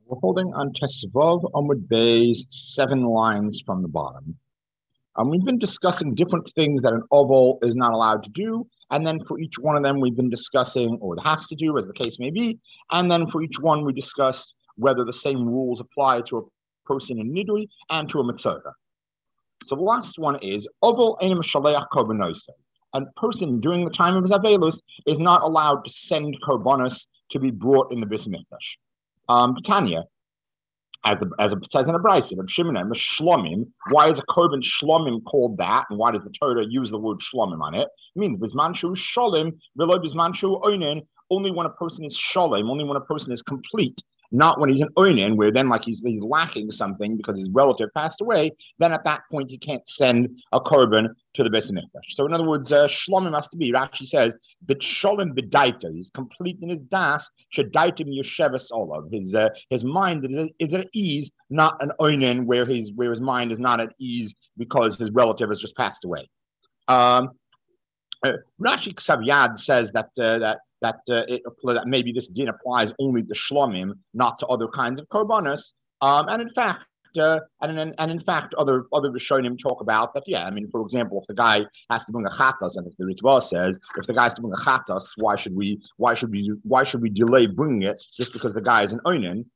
We're holding on Tesvav Amud Bay's 7 lines from the bottom. We've been discussing different things that an oval is not allowed to do, and then for each one of them, we've been discussing, or it has to do, as the case may be, and then for each one, we discussed whether the same rules apply to a person in Nidui and to a Mitzvah. So the last one is oval enim shaleach korbanos. A person during the time of his avelus is not allowed to send korbanos to be brought in the Bais Mikdash. Tanya, as it says in a brayso, shlomim. Why is a korban shlomim called that, and why does the Torah use the word shlomim on it? It means bismanshu sholim, v'lo bismanshu oinen. Only when a person is sholem, only when a person is complete, not when he's an oinen, where then like he's lacking something because his relative passed away. Then at that point he can't send a korban to the Bais Mikdash. So in other words, shlomim has to be. Rashi says that sholem b'daita, he's complete in his das. Shadaitim yosheves olav. His mind is at ease, not an oinen where his mind is not at ease because his relative has just passed away. Rashi Ksav Yad says that maybe this din applies only to shlomim, not to other kinds of korbanos. And in fact, other Rishonim talk about that. Yeah, I mean, for example, if the guy has to bring a chatas, and if the Ritva says if the guy has to bring a chatas, why should we delay bringing it just because the guy is an oinen?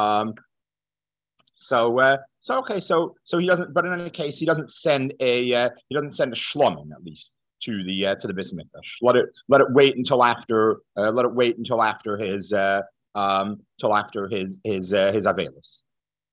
So he doesn't. But in any case, he doesn't send a shlomim at least to the Bais Mikdash. Let it wait until after his avelus.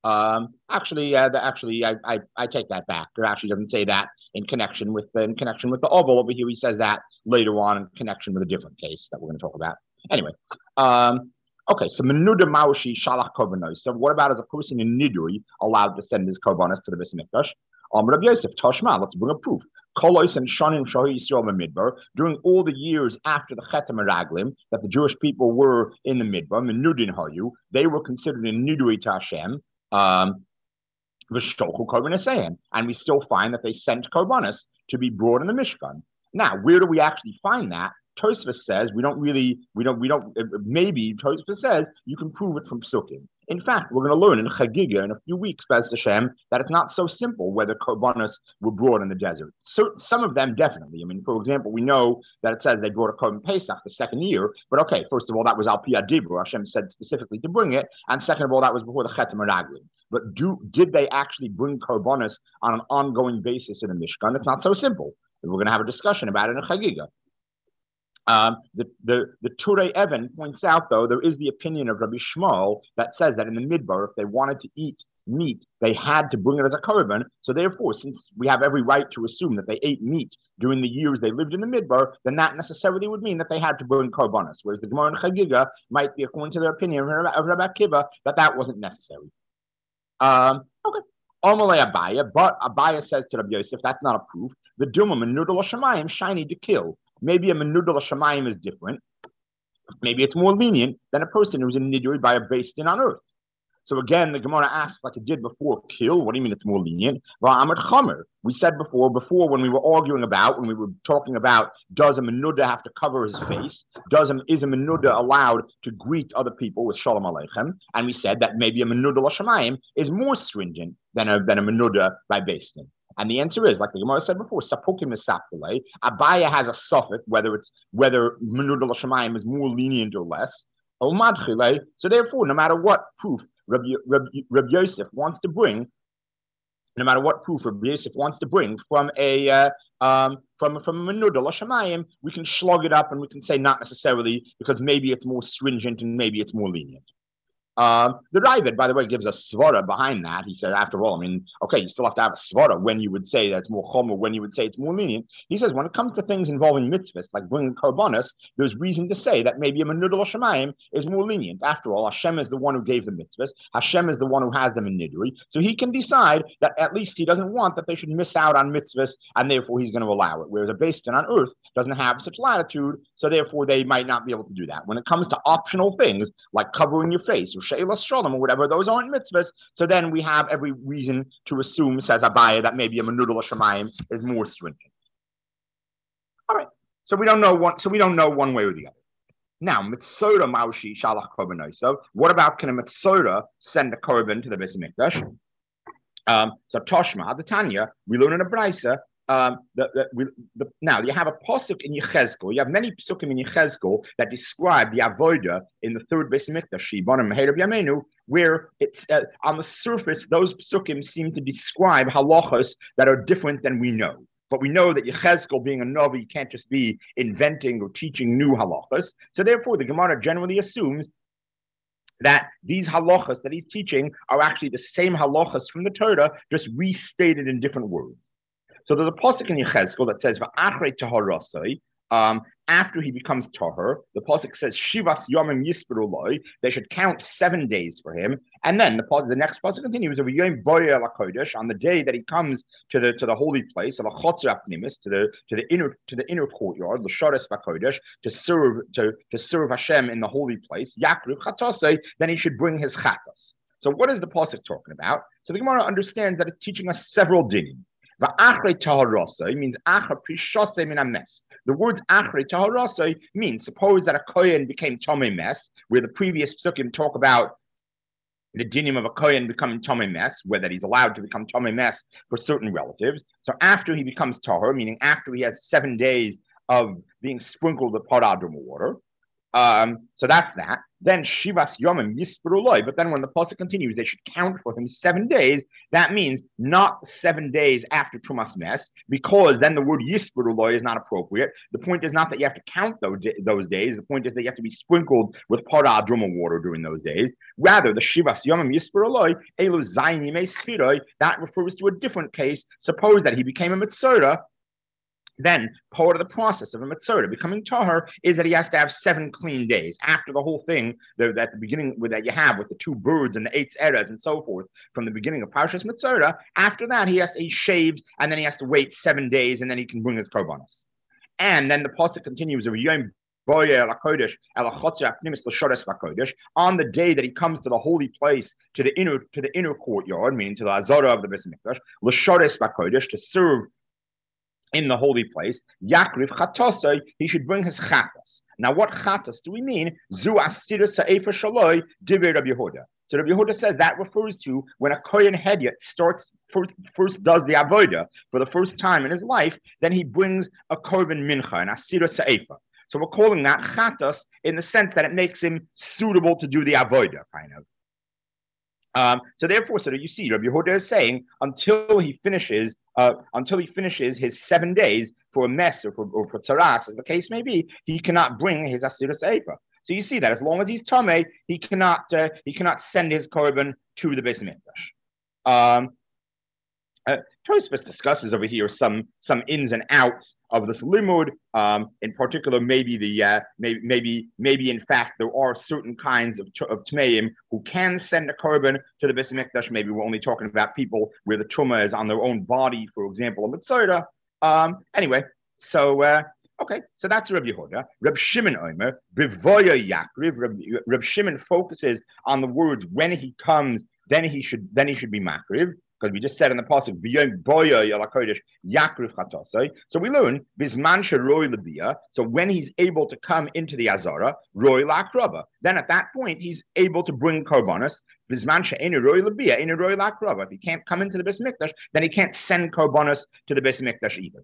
I take that back. It actually doesn't say that in connection with the oval over here. He says that later on in connection with a different case that we're going to talk about. Anyway, okay. So menuda maushi shalach korbanos. So what about as a person in nidui allowed to send his korbanos to the Bais Mikdash? Rabbi Yosef Tashma. Let's bring a proof. Kolos and Shanim Shahi Yisrael Midbar, during all the years after the Chet Meraglim that the Jewish people were in the Midbar, Menudin Hayu, they were considered in Nidui to Hashem, V'shtochu Korbanos, and we still find that they sent Korbanos to be brought in the Mishkan. Now, where do we actually find that? Tosfos says maybe Tosfos says you can prove it from Psukim. In fact, we're going to learn in Chagiga in a few weeks, B'ez Hashem, that it's not so simple whether korbanos were brought in the desert. So some of them definitely. I mean, for example, we know that it says they brought a korban Pesach the second year, but okay, first of all, that was al pi adibur. Hashem said specifically to bring it, and second of all, that was before the Chet Meraglim. But did they actually bring korbanos on an ongoing basis in a Mishkan? It's not so simple. We're going to have a discussion about it in Chagiga. The Turei Even points out, though, there is the opinion of Rabbi Shmuel that says that in the Midbar, if they wanted to eat meat, they had to bring it as a korban. So therefore, since we have every right to assume that they ate meat during the years they lived in the Midbar, then that necessarily would mean that they had to bring korbanos. Whereas the Gemara in Chagiga might be, according to their opinion of Rabbi Akiva, that wasn't necessary. Okay. Omalei Abaya, but Abaya says to Rabbi Yosef, that's not a proof. The Duma Menudal Shamayim, shiny to kill. Maybe a menudal shamayim is different. Maybe it's more lenient than a person who's in nidui by a Beis Din on earth. So again, the Gemara asks, like it did before, kill. What do you mean it's more lenient? We said before when we were when we were talking about, does a menuda have to cover his face? Is a menuda allowed to greet other people with shalom aleichem? And we said that maybe a menudal shamayim is more stringent than a menuda by Beis Din. And the answer is, like the Gemara said before, sapukim is sapulei. Abaya has a suffix, whether Menudal Shamayim is more lenient or less. So therefore, no matter what proof Rabbi Yosef wants to bring, from a Menudal Shamayim, we can slug it up and we can say not necessarily because maybe it's more stringent and maybe it's more lenient. The Ravid, by the way, gives a svara behind that. He said, after all, I mean, okay, you still have to have a svara when you would say that it's more chomer, when you would say it's more lenient. He says, when it comes to things involving mitzvahs, like bringing korbanos, there's reason to say that maybe a menudal shamayim is more lenient. After all, Hashem is the one who gave the mitzvahs. Hashem is the one who has them in nidui. So he can decide that at least he doesn't want that they should miss out on mitzvahs, and therefore he's going to allow it. Whereas a Beis Din on earth doesn't have such latitude, so therefore they might not be able to do that. When it comes to optional things, like covering your face, or She'elas Shalom or whatever, those aren't mitzvahs. So then we have every reason to assume, says Abaya, that maybe a menudal shamayim is more stringent. All right. So we don't know one way or the other. Now, Mitzora Maushi Shalach Korban. So, what about can a Mitzora send a korban to the Beis Hamikdash? So Toshma, the Tanya, we learn in a Brisa. Now you have a pasuk in Yechezkel. You have many pasukim in Yechezkel that describe the avoda in the third Beis Hamikdash, Shibonim Meher Yamenu, where it's on the surface those pasukim seem to describe halachos that are different than we know. But we know that Yechezkel, being a Navi, can't just be inventing or teaching new halachos. So therefore, the Gemara generally assumes that these halachas that he's teaching are actually the same halachas from the Torah, just restated in different words. So there's a pasuk in Yechezkel that says, "Va'achrei taharasai." After he becomes tahor, the pasuk says, "Shivas yomim yisperu loi." They should count 7 days for him, and then the next pasuk continues, "Of yom boyer lakodesh," on the day that he comes to the holy place, of a chotzer apnimis, to the inner courtyard, l'shares bakodesh, to serve Hashem in the holy place. Yakriv chatasei. Then he should bring his chatas. So what is the pasuk talking about? So the Gemara understands that it's teaching us several dinim. Va'achrei taharasai means achar prishasei min hames. The words achrei taharasai means, suppose that a kohen became tomei mes, where the previous psukim talk about the dinim of a kohen becoming tomei mes, whether he's allowed to become tomei mes for certain relatives. So after he becomes tahor, meaning after he has 7 days of being sprinkled with paradum water. So that's that. Then Shivas Yomim Yisperuloi. But then when the pasuk continues, they should count for him 7 days. That means not 7 days after Trumas Mes, because then the word Yisperuloi is not appropriate. The point is not that you have to count those days. The point is that you have to be sprinkled with paradum water during those days. Rather, the Shivas Yomim Yisperuloi, Elu Zayin Yimei Schiroi, that refers to a different case. Suppose that he became a Mitzora. Then part of the process of a Mitzora becoming tahor is that he has to have 7 clean days after the whole thing at the beginning that you have with the 2 birds and the 8 eres and so forth from the beginning of Parshas Mitzora. After that, he shaves and then he has to wait 7 days and then he can bring his korbanos. And then the pasuk continues of Yom on the day that he comes to the holy place, to the inner courtyard, meaning to the Azara of the Beis Hamikdash, l'shores bakodesh, to serve in the holy place, Yakriv Chatasai, he should bring his chatas. Now, what chatas do we mean? Zu asira sa'efa shaloi divrei Rabbi Yehuda. So Rabbi Yehuda says that refers to when a kohen hedyot first does the avoda for the first time in his life, then he brings a korban mincha, an asira sa'efa. So we're calling that chatas in the sense that it makes him suitable to do the avoda, kind of. So you see, Rabbi Yehuda is saying until he finishes his 7 days for a mess or for tzaras, as the case may be, he cannot bring his asira seifa. So you see that as long as he's tamei, he cannot send his korban to the Beis Hamikdash. Tosfos discusses over here some ins and outs of this limud. In particular, maybe in fact there are certain kinds of tmeim who can send a korban to the Beis Hamikdash. Maybe we're only talking about people where the truma is on their own body, for example, a mitzvah. Anyway, so that's Rabbi Yehuda. Reb Shimon Omer, Bivoya Yakriv. Reb Shimon focuses on the words when he comes, then he should be makriv. Because we just said in the pasuk, so we learn bisman sheroy lebia. So when he's able to come into the azara, roy lakrava. Then at that point he's able to bring korbanos. Bisman she'enu roy lebia, enu roy lakrava. If he can't come into the Beis Hamikdash, then he can't send korbanos to the Beis Hamikdash either.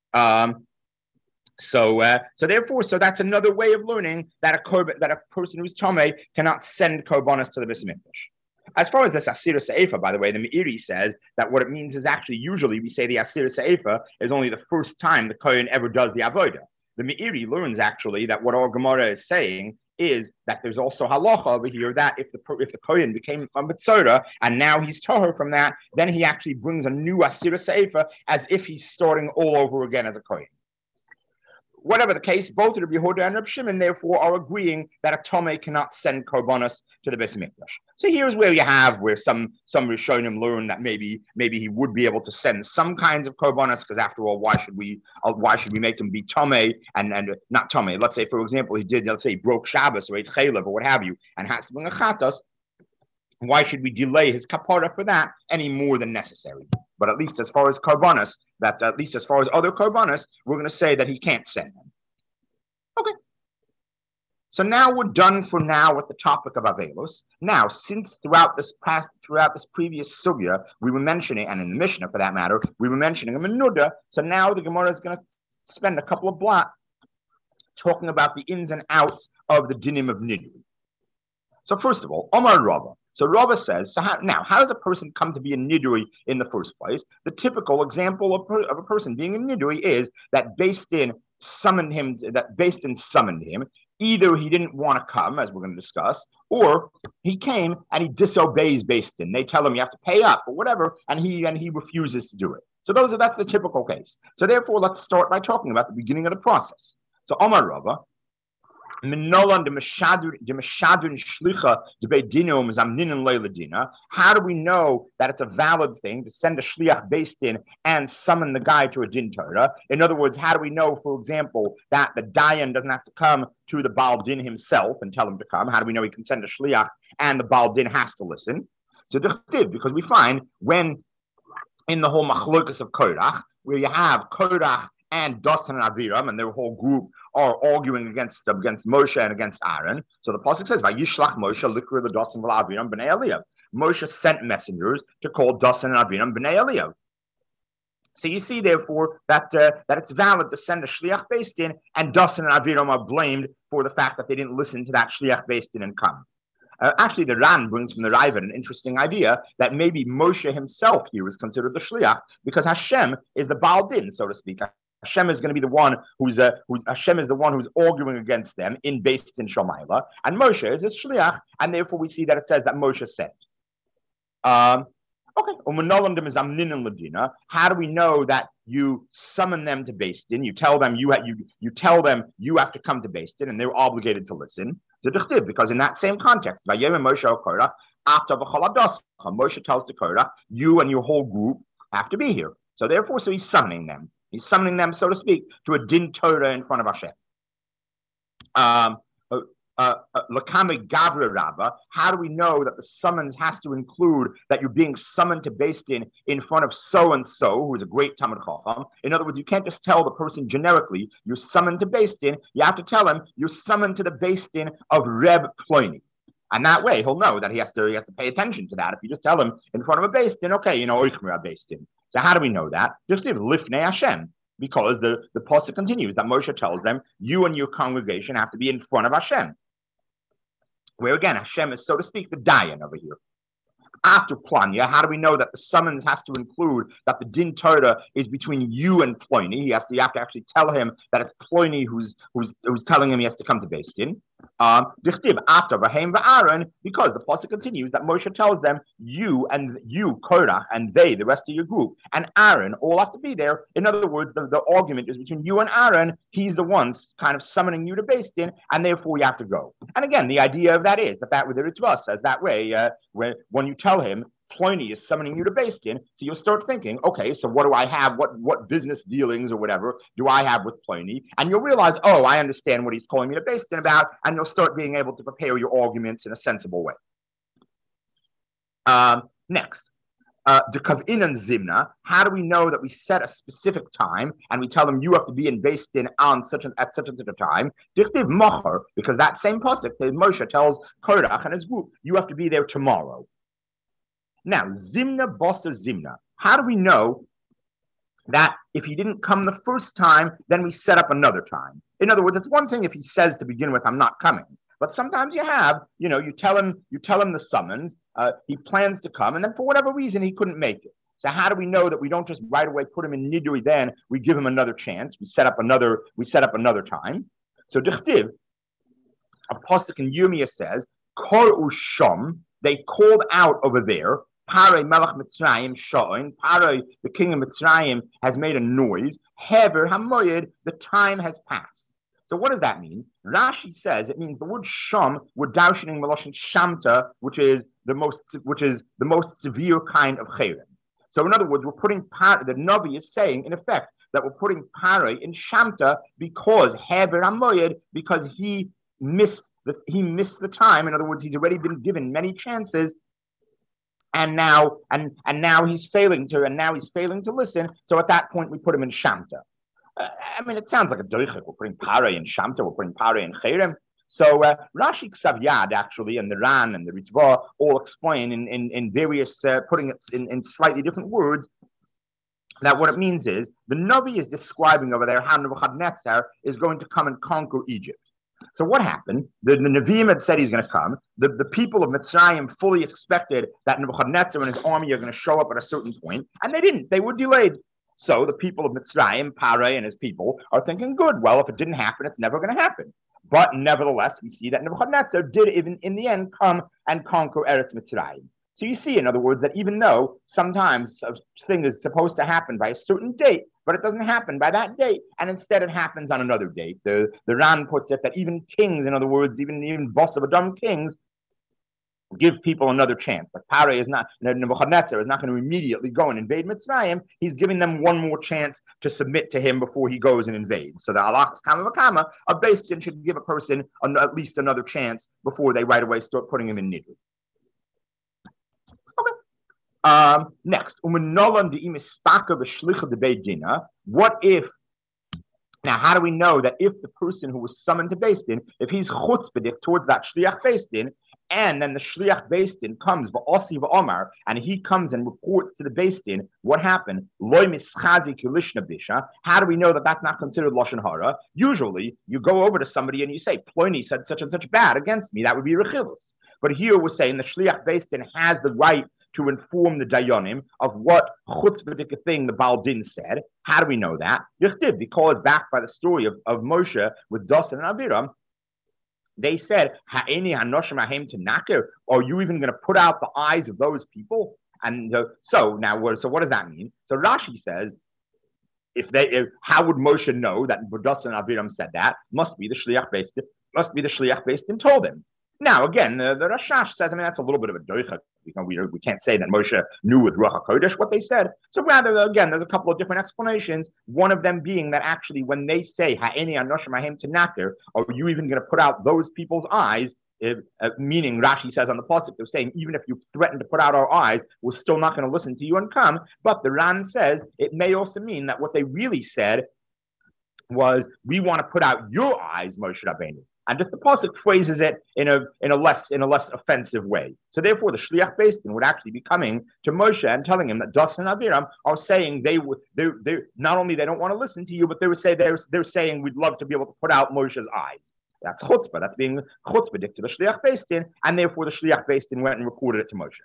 So that's another way of learning that a person who's tamei cannot send korbanos to the Beis Hamikdash. As far as the Asira Se'efa, by the way, the Meiri says that what it means is actually usually we say the Asira Se'efa is only the first time the Kohen ever does the Avodah. The Meiri learns actually that what our Gemara is saying is that there's also halacha over here that if the Kohen became a Mitzora and now he's tahor from that, then he actually brings a new Asira Se'efa as if he's starting all over again as a Kohen. Whatever the case, both Rabbi Yehuda and Rabbi Shimon therefore are agreeing that a tomei cannot send korbanos to the Beis Hamikdash. So here's where some Rishonim learn that maybe he would be able to send some kinds of korbanos, because after all, why should we make him be tomei and not tomei? Let's say, for example, he broke Shabbos or ate chaylev or what have you, and has to bring a chatas. Why should we delay his kapara for that any more than necessary? But at least as far as korbanos, as far as other korbanos, we're going to say that he can't send them. Okay. So now we're done for now with the topic of Avelos. Now, since throughout this previous sugya, we were mentioning, and in the Mishnah for that matter, we were mentioning a menuda. So now the Gemara is going to spend a couple of blocks talking about the ins and outs of the dinim of nidui. So first of all, Omar Rava. So Rava says, how does a person come to be a nidui in the first place? The typical example of a person being a nidui is that Beis Din summoned him. Either he didn't want to come, as we're going to discuss, or he came and he disobeys Beis Din. They tell him you have to pay up or whatever, and he refuses to do it. So that's the typical case. So therefore, let's start by talking about the beginning of the process. So Omar Rava, how do we know that it's a valid thing to send a shliach Beis Din and summon the guy to a din Torah? In other words, how do we know, for example, that the dayan doesn't have to come to the Baal Din himself and tell him to come? How do we know he can send a shliach and the Baal Din has to listen? So because we find when in the whole machlokas of Korach, where you have Korach and Dasan and Aviram, and their whole group are arguing against Moshe and against Aaron. So the pasuk says, "Vayishlach Moshe likra the Dasan v'Aviram b'nei Eliyav." Moshe sent messengers to call Dasan and Aviram b'nei Eliyav. So you see, therefore, that it's valid to send a shliach Beis Din, and Dasan and Aviram are blamed for the fact that they didn't listen to that shliach Beis Din and come. Actually, the Ran brings from the Raavad an interesting idea that maybe Moshe himself here is considered the shliach because Hashem is the Baal Din, so to speak. Hashem is going to be the one who's arguing against them in Beis Din Shomayla, and Moshe is his shliach, and therefore we see that it says that Moshe said. Okay. How do we know that you summon them to Beis Din? You tell them you have to come to Beis Din, and they're obligated to listen. Because in that same context, Moshe tells to Korach, you and your whole group have to be here. So therefore, he's summoning them. He's summoning them, so to speak, to a din Torah in front of Hashem. Lakame Gavra Rabba, how do we know that the summons has to include that you're being summoned to Beis Din in front of so-and-so, who is a great Talmid Chacham? In other words, you can't just tell the person generically, you're summoned to Beis Din. You have to tell him, you're summoned to the Beis Din of Reb Ploini. And that way, he'll know that he has to pay attention to that. If you just tell him in front of a Beis Din, okay, Oichmer Beis Din. So how do we know that? Just give Lifnei Hashem. Because the pasuk continues that Moshe tells them, you and your congregation have to be in front of Hashem. Where again, Hashem is, so to speak, the dayan over here. After Planya, how do we know that the summons has to include that the din Torah is between you and Ploini? You have to actually tell him that it's Ploini who's telling him he has to come to Beis Din. After Vahem va'Aaron, because the pasuk continues that Moshe tells them, you, Korach, and they, the rest of your group, and Aaron all have to be there. In other words, the argument is between you and Aaron. He's the ones kind of summoning you to Beis Din, and therefore you have to go. And again, the idea of that is that with the Ritva says that way, when you tell him, Ploini is summoning you to Beis Din, so you'll start thinking, okay, so what do I have? What business dealings or whatever do I have with Ploini? And you'll realize, oh, I understand what he's calling me to Beis Din about, and you'll start being able to prepare your arguments in a sensible way. Next, Dekavin and Zimna. How do we know that we set a specific time and we tell them you have to be in Beis Din at such and such a time? Dichtiv Mocher, because that same pasuk, Moshe tells Korach and his group, you have to be there tomorrow. Now, Zimna Bossa Zimna. How do we know that if he didn't come the first time, then we set up another time? In other words, it's one thing if he says to begin with, I'm not coming. But sometimes you tell him the summons, he plans to come, and then for whatever reason, he couldn't make it. So how do we know that we don't just right away put him in Nidui, then we give him another chance, we set up another time? So Dichtiv, a pasuk in Yirmiyah says, Kor Usham, they called out over there, Parei Melech Mitzrayim Sha'in, Parei, the king of Mitzrayim, has made a noise. Hever Hamoyed, the time has passed. So what does that mean? Rashi says it means the word Sham, we're darshaning Meloshin Shamta, which is the most severe kind of Cherem. So in other words, we're putting the Navi is saying, in effect, that we're putting Parei in Shamta because Hever Hamoyed, because he missed the time. In other words, he's already been given many chances. And now he's failing to listen. So at that point, we put him in Shamta. It sounds like a doichik. We're putting Parei in Shamta. We're putting Parei in Cherem. So Rashi Ksav Yad actually, and the Ran and the Ritva all explain in various, putting it in slightly different words, that what it means is the Navi is describing over there how Nebuchadnezzar is going to come and conquer Egypt. So what happened? The Nevi'im had said he's going to come. The people of Mitzrayim fully expected that Nebuchadnezzar and his army are going to show up at a certain point, and they didn't. They were delayed. So the people of Mitzrayim, Pare and his people, are thinking, good, well, if it didn't happen, it's never going to happen. But nevertheless, we see that Nebuchadnezzar did even in the end come and conquer Eretz Mitzrayim. So you see, in other words, that even though sometimes a thing is supposed to happen by a certain date, but it doesn't happen by that date, and instead it happens on another date. The Ran puts it that even kings, in other words, even boss of Adam kings, give people another chance. Like Pare is not, Nebuchadnezzar is not going to immediately go and invade Mitzrayim. He's giving them one more chance to submit to him before he goes and invades. So the halachas kama v'kama, a beis din should give a person at least another chance before they right away start putting him in nidui. Next, what if, now how do we know that if the person who was summoned to beis din, if he's chutzpahdik towards that shliach beis din, and then the shliach beis din comes, v'osi v'omar, and he comes and reports to the beis din what happened, loy mischazi kilishna bisha, how do we know that that's not considered lashon hara? Usually, you go over to somebody and you say, Ploni said such and such bad against me, that would be rechilus. But here we're saying the shliach beis din has the right to inform the dayanim of what chutzpahdik thing the Baal Din said. How do we know that? Because backed by the story of Moshe with Dasan and Aviram, they said, Ha'eni hanoshim ahem tenakir, are you even going to put out the eyes of those people? And so what does that mean? So Rashi says, how would Moshe know that Dasan and Aviram said that? Must be the shliach beis din told him. Now, again, the Rashash says, that's a little bit of a doicha. We can't say that Moshe knew with Ruach HaKodesh what they said. So rather, again, there's a couple of different explanations. One of them being that actually when they say, Ha'eni anoshim ahem tenakir, are you even going to put out those people's eyes? Meaning, Rashi says on the pasuk, they're saying, even if you threaten to put out our eyes, we're still not going to listen to you and come. But the Ran says, it may also mean that what they really said was, we want to put out your eyes, Moshe Rabbeinu. And just the pasuk phrases it in a less offensive way. So therefore, the shliach beis din would actually be coming to Moshe and telling him that Dasan and Aviram are saying they not only they don't want to listen to you, but they're saying we'd love to be able to put out Moshe's eyes. That's chutzpah. That's being chutzpahdik to the shliach beis din, and therefore the shliach beis din went and reported it to Moshe.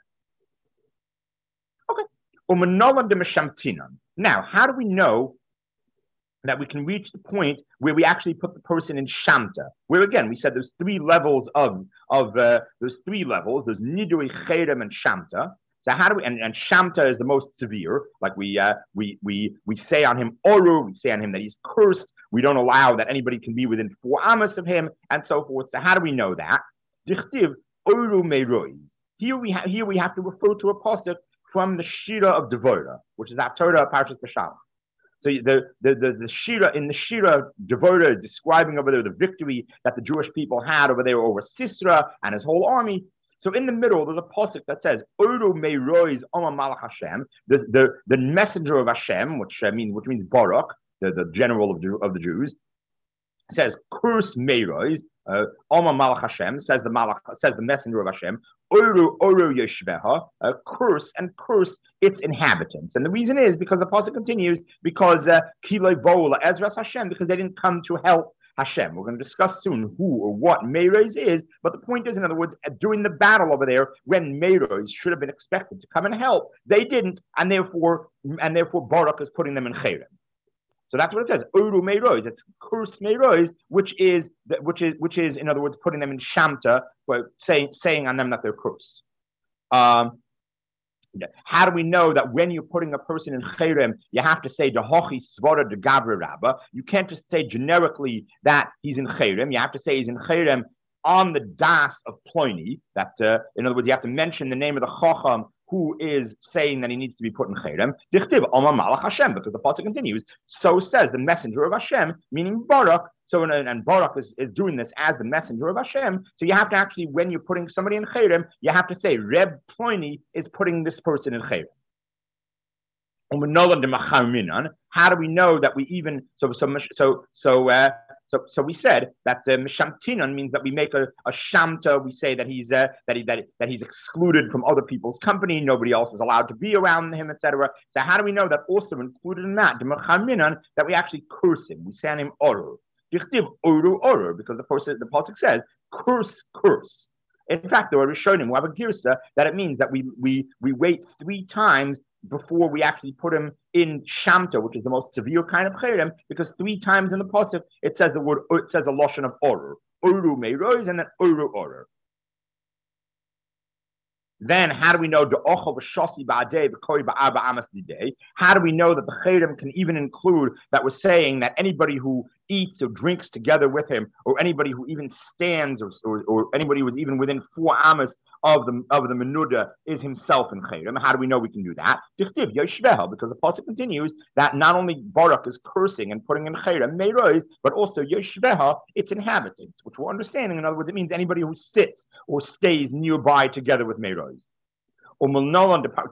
Okay. Now, how do we know that we can reach the point where we actually put the person in shamta? Where again, we said there's three levels there's nidui, cherem, and shamta. So how do we? And shamta is the most severe. Like we say on him oru, we say on him that he's cursed. We don't allow that anybody can be within 4 amos of him, and so forth. So how do we know that? Dichtiv oru meirois. Here we have to refer to a pasuk from the Shira of Devorah, which is Haftorah Parshas Beshalach. So the Shira, in the Shira, Devorah is describing over there the victory that the Jewish people had over there over Sisera and his whole army. So in the middle, there's a pasuk that says, Oru meirois Oma Malach Hashem, the messenger of Hashem, which means Barak, the general of the Jews, says, Curse meirois, Oma Malach Hashem, says the messenger of Hashem, Oru Yeshveha, curse its inhabitants. And the reason is because the pasuk continues, because Kiloi Bola Ezras Hashem, because they didn't come to help Hashem. We're going to discuss soon who or what Meiroz is, but the point is, in other words, during the battle over there, when Meiroz should have been expected to come and help, they didn't, and therefore Barak is putting them in Cherem. So that's what it says. Oru Meiroz. It's curse Meiroz, which is in other words putting them in Shamta, saying on them that they're cursed. How do we know that when you're putting a person in Cherem, you have to say Dehochi Svara de Gavra Rabba? You can't just say generically that he's in Cherem. You have to say he's in Cherem on the das of Ploni. That in other words, you have to mention the name of the Chacham who is saying that he needs to be put in Cherem. Dichtiv Oma Malach Hashem, because the pasuk continues. So says the messenger of Hashem, meaning Barak. So and Barak is doing this as the messenger of Hashem. So you have to actually, when you're putting somebody in Cherem, you have to say Reb Ploni is putting this person in Cherem. How do we know that we even So we said that the mishamtinon means that we make a shamta. We say that he's that he's excluded from other people's company. Nobody else is allowed to be around him, etc. So how do we know that also included in that the mechaminon that we actually curse him? We say on him orur. Dichtiv oru orur because the pasuk says curse. In fact, the Rishonim, we have a girsa that it means that we wait 3 times before we actually put him in shamta, which is the most severe kind of cherem, because 3 times in the pasuk it says a loshon of orur, uru meiroz, and then uru orur. Then how do we know the ochel v'shasi ba'adei v'kori ba'arba amas lidei? How do we know that the cherem can even include that we're saying that anybody who eats or drinks together with him, or anybody who even stands, or anybody who is even within 4 amas of the menuda is himself in cherem? How do we know we can do that? Dichtiv yoshveha, because the pasuk continues that not only Barak is cursing and putting in cherem meiroz, but also yoshveha, its inhabitants, which we're understanding. In other words, it means anybody who sits or stays nearby together with meiroz. How do we know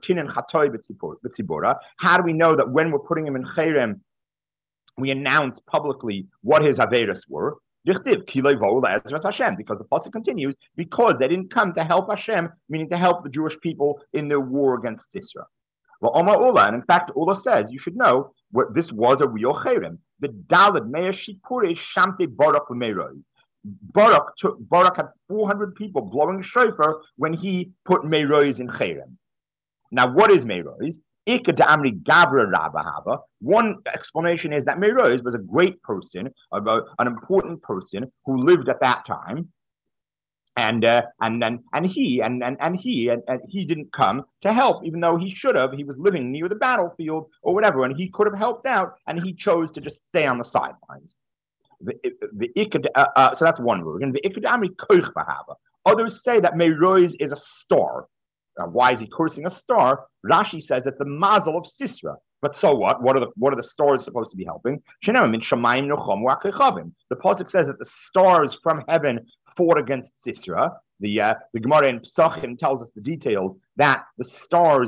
that when we're putting him in cherem, we announce publicly what his averas were? Because the pasuk continues, because they didn't come to help Hashem, meaning to help the Jewish people in their war against Sisera. And in fact, Ula says you should know what this was a real cherem. The Daled Meir Shipure Shamte Barak Meiroz. Barak had 400 people blowing shofar when he put Meiroz in cherem. Now, what is Meiroz? One explanation is that Meiroz was a great person, an important person who lived at that time, and he didn't come to help, even though he should have. He was living near the battlefield or whatever, and he could have helped out, and he chose to just stay on the sidelines. So that's one version. Others say that Meiroz is a star. Why is he cursing a star? Rashi says that the mazel of Sisera. But so what? What are the stars supposed to be helping? The pasuk says that the stars from heaven fought against Sisera. The Gemara in Pesachim tells us the details that the stars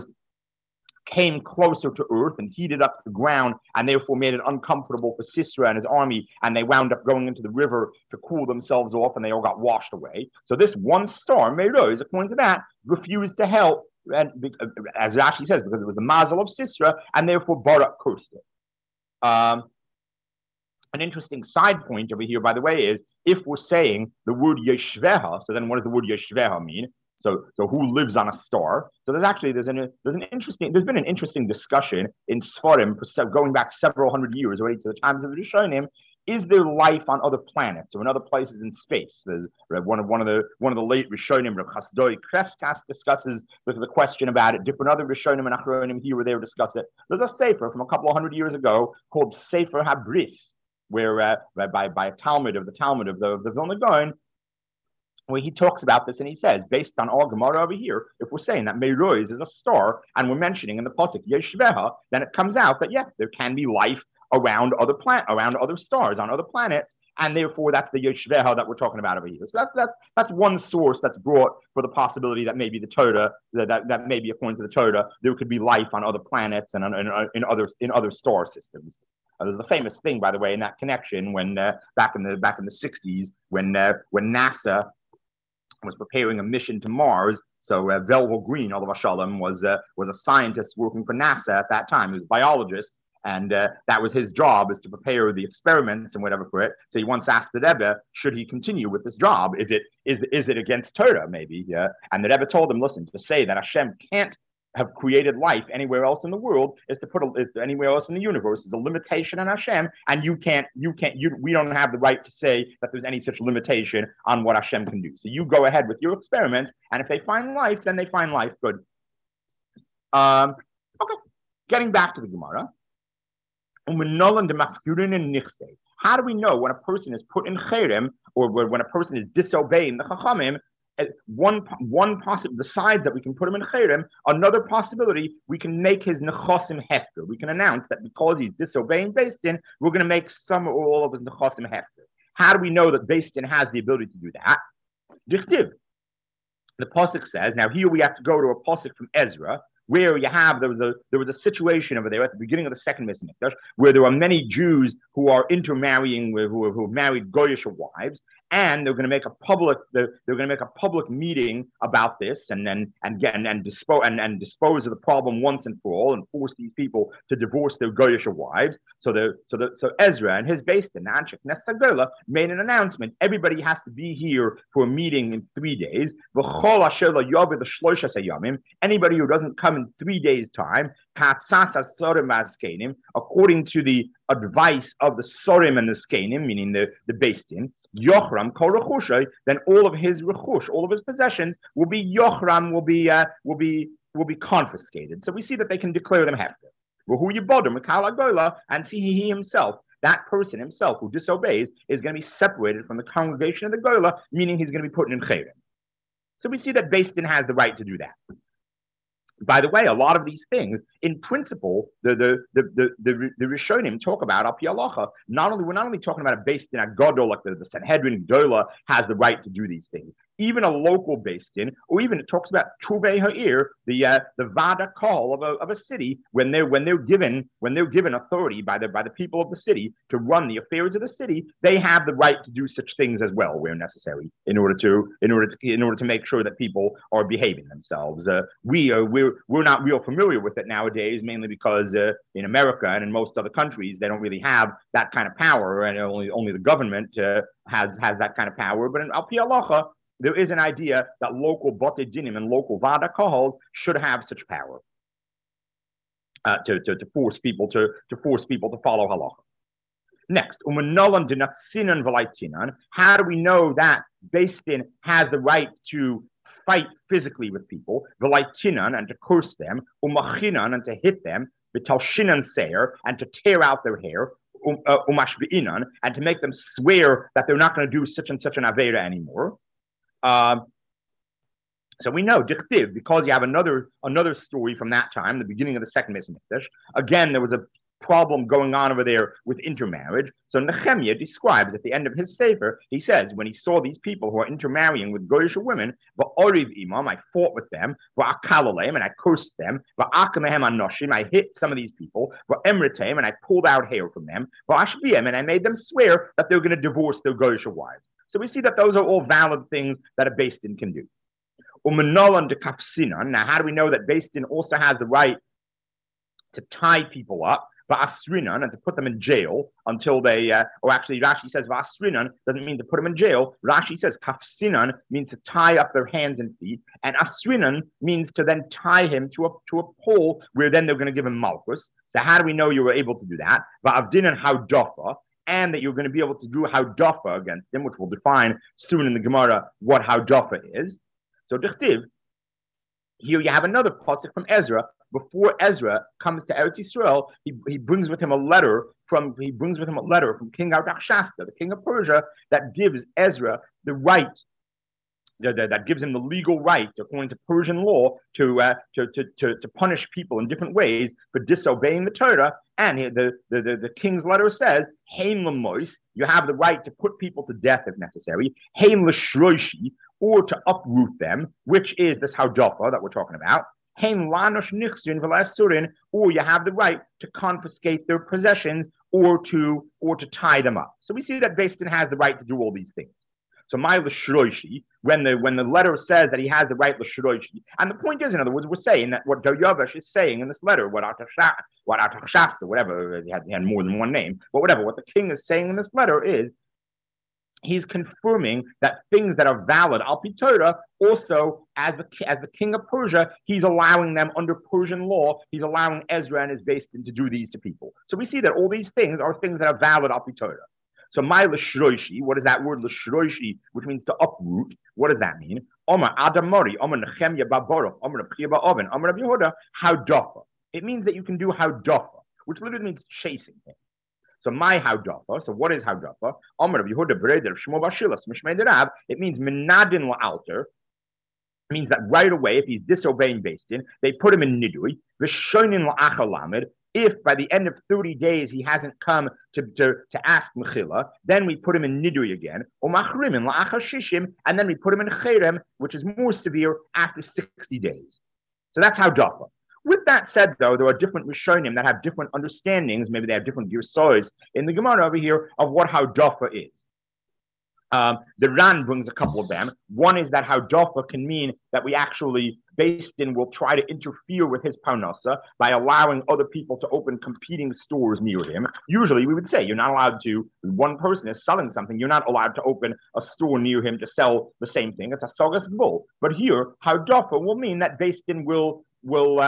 came closer to earth and heated up the ground, and therefore made it uncomfortable for Sisera and his army, and they wound up going into the river to cool themselves off, and they all got washed away. So this one star, Meiroz, according to that, refused to help, and as Rashi says, because it was the mazel of Sisera, and therefore Barak cursed it. An interesting side point over here, by the way, is if we're saying the word yeshveha, so then what does the word yeshveha mean? So who lives on a star? So there's been an interesting discussion in Sfarim going back several hundred years, already to the times of the Rishonim. Is there life on other planets or in other places in space? There's, one of the late Rishonim, Rav Chasdoi Kreskas, discusses the question about it. Different other Rishonim and Achronim here or there discuss it. There's a sefer from a couple of hundred years ago called Sefer Habris, where by a Talmud of the Vilna Gaon, where he talks about this, and he says, based on our Gemara over here, if we're saying that Meiroz is a star, and we're mentioning in the pasuk Yeshveha, then it comes out that there can be life around other stars on other planets, and therefore that's the Yeshveha that we're talking about over here. So that's one source that's brought for the possibility that maybe the Torah, that maybe according to the Torah, there could be life on other planets and in other star systems. There's the famous thing, by the way, in that connection when back in the 60s when NASA was preparing a mission to Mars. So Velvel Green, Olav Shalom, was a scientist working for NASA at that time. He was a biologist, and that was his job, is to prepare the experiments and whatever for it. So he once asked the Rebbe, should he continue with this job? Is it against Torah, maybe? Yeah. And the Rebbe told him, listen, to say that Hashem can't have created life anywhere else in the world is anywhere else in the universe is a limitation on Hashem, and we don't have the right to say that there's any such limitation on what Hashem can do. So you go ahead with your experiments, and if they find life, then they find life. Good. Okay. Getting back to the Gemara. How do we know when a person is put in cherem, or when a person is disobeying the Chachamim? One possible, besides that we can put him in cherem, another possibility, we can make his nechosim hefker. We can announce that because he's disobeying Beis Din, we're going to make some or all of his nechosim hefker. How do we know that Beis Din has the ability to do that? Dichtiv. The pasuk says, now here we have to go to a pasuk from Ezra, where you have there was a situation over there at the beginning of the second Beis Hamikdash where there are many Jews who are intermarrying with who have married Goyish wives, and they're going to make a public meeting about this, and then dispose of the problem once and for all, and force these people to divorce their Goyish wives. So Ezra and his Beis Din, Anshe Knesset Hagolah, made an announcement. Everybody has to be here for a meeting in 3 days. Anybody who doesn't come in 3 days' time, according to the advice of the Sorim and the Skenim, meaning the Beis Din, Yochram kol rechushay, then all of his rechush, all of his possessions will be Yochram, will be confiscated. So we see that they can declare them hefker. Who Yibodem Mikal Hagolah, and see he himself, that person himself who disobeys, is going to be separated from the congregation of the Gola, meaning he's going to be put in Chayrim. So we see that Beis Din has the right to do that. By the way, a lot of these things, in principle, the Rishonim talk about al pi halacha. We're not only talking about a Beis Din Agadol, like the Sanhedrin Gedola has the right to do these things. Even a local Beis Din, or even it talks about Truvei Ha'ir, the Vada call of a city, when they're given authority by the people of the city to run the affairs of the city, they have the right to do such things as well where necessary in order to make sure that people are behaving themselves. We're not real familiar with it nowadays, mainly because in America and in most other countries they don't really have that kind of power, and only the government has that kind of power. But in al pi halacha, there is an idea that local Batei Dinim and local Vada Kahals should have such power to force people to follow halacha. Next, how do we know that Beis Din has the right to fight physically with people, and to curse them, and to hit them, and to tear out their hair, and to make them swear that they're not going to do such and such an avera anymore? So we know, Dichtiv, because you have another story from that time, the beginning of the second Beis Hamikdash. Again, there was a problem going on over there with intermarriage. So Nehemiah describes at the end of his sefer, he says, when he saw these people who are intermarrying with Goyish women, Va'oriv imam, I fought with them, Va'akalalem, and I cursed them, Va'akamehem anoshim, I hit some of these people, Va'emretem, and I pulled out hair from them, Va'ashbiem, and I made them swear that they're going to divorce their Goyish wives. So we see that those are all valid things that a Beis Din can do. Umanolan de Kafsinan. Now, how do we know that Beis Din also has the right to tie people up, Va'asrinan, and to put them in jail until they, or actually Rashi says Va'asrinan doesn't mean to put them in jail. Rashi says Kafsinan means to tie up their hands and feet, and Asrinan means to then tie him to a pole where then they're going to give him Malchus. So how do we know you were able to do that? Va'avdinan Haudafa, and that you're going to be able to do Haudafa against him, which we'll define soon in the Gemara what Haudafa is. So Dichtiv, here you have another pasuk from Ezra. Before Ezra comes to Eretz Yisrael, he brings with him a letter from King Artaxerxes, the king of Persia, that gives Ezra the right, that gives him the legal right, according to Persian law, to punish people in different ways for disobeying the Torah. And the king's letter says, Hein l'mois, you have the right to put people to death if necessary. Hein l'shroishi, or to uproot them, which is this Haudafa that we're talking about. Hein lanosh nichsin v'lasurin, or you have the right to confiscate their possessions or to tie them up. So we see that Beis Din has the right to do all these things. So my l'shroishi, when the letter says that he has the right l'shroishi, and the point is, in other words, we're saying that what Daryavesh is saying in this letter, what Artaxerxes, whatever, he had more than one name, but whatever, what the king is saying in this letter is, he's confirming that things that are valid al pi Torah, also as the king of Persia, he's allowing them under Persian law. He's allowing Ezra and his Beis Din to do these to people. So we see that all these things are things that are valid al pi Torah. So my l'shroishi, what is that word l'shroishi, which means to uproot? What does that mean? Omar Adamori, Omar Nehemiah Babaruch, Omar Abchia Ba'oven, Omar Rabbi Yehuda, Haudafa. It means that you can do Haudafa, which literally means chasing him. So my Haudafa, so what is Haudafa? Omar Rabbi Yehuda Bereder Shmo Bashilas Mishmei Derav. It means Menadin La'alter. It means that right away, if he's disobeying Beis Din, they put him in Nidui. V'shoinin La'achal Lamed. If by the end of 30 days he hasn't come to ask Mechila, then we put him in Nidui again, or Machrimin la'achar shishim, and then we put him in Cherem, which is more severe, after 60 days. So that's Haudafa. With that said, though, there are different Rishonim that have different understandings. Maybe they have different Girsos in the Gemara over here of what Haudafa is. The Ran brings a couple of them. One is that Haudafa can mean that we actually, Beis Din will try to interfere with his parnasa by allowing other people to open competing stores near him. Usually we would say you're not allowed to, one person is selling something, you're not allowed to open a store near him to sell the same thing. It's a Sagas bull. But here, Haudafa will mean that Beis Din will do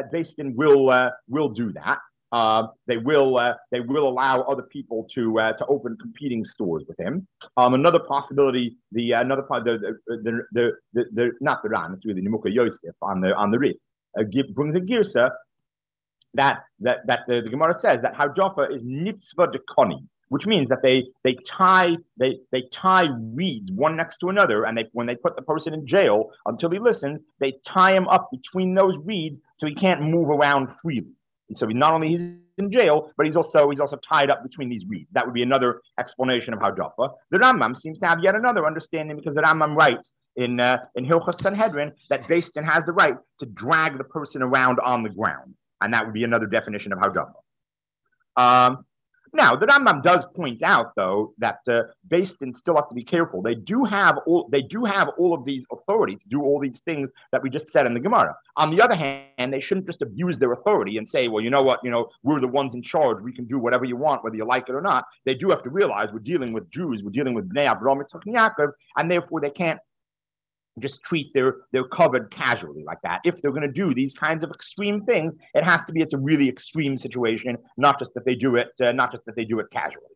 that. They will allow other people to open competing stores with him. Another possibility, not the Ran, it's really Nimuka Yosef on the Rit, brings a girsa that the Gemara says that Haudafa is nitzvah de koni, which means that they tie reeds one next to another, and when they put the person in jail until he listens, they tie him up between those reeds so he can't move around freely. And so not only he's in jail, but he's also tied up between these reeds. That would be another explanation of Haudafa. The Rambam seems to have yet another understanding, because the Rambam writes in Hilchos Sanhedrin that Beis Din has the right to drag the person around on the ground, and that would be another definition of Haudafa. Now, the Rambam does point out, though, that Beis Din still has to be careful. They do have all of these authority to do all these things that we just said in the Gemara. On the other hand, they shouldn't just abuse their authority and say, well, you know what, we're the ones in charge. We can do whatever you want, whether you like it or not. They do have to realize we're dealing with Jews. We're dealing with Bnei Avraham, Yitzchak, and Yaakov, and therefore they can't just treat their covered casually like that. If they're going to do these kinds of extreme things, it's a really extreme situation, not just that they do it casually.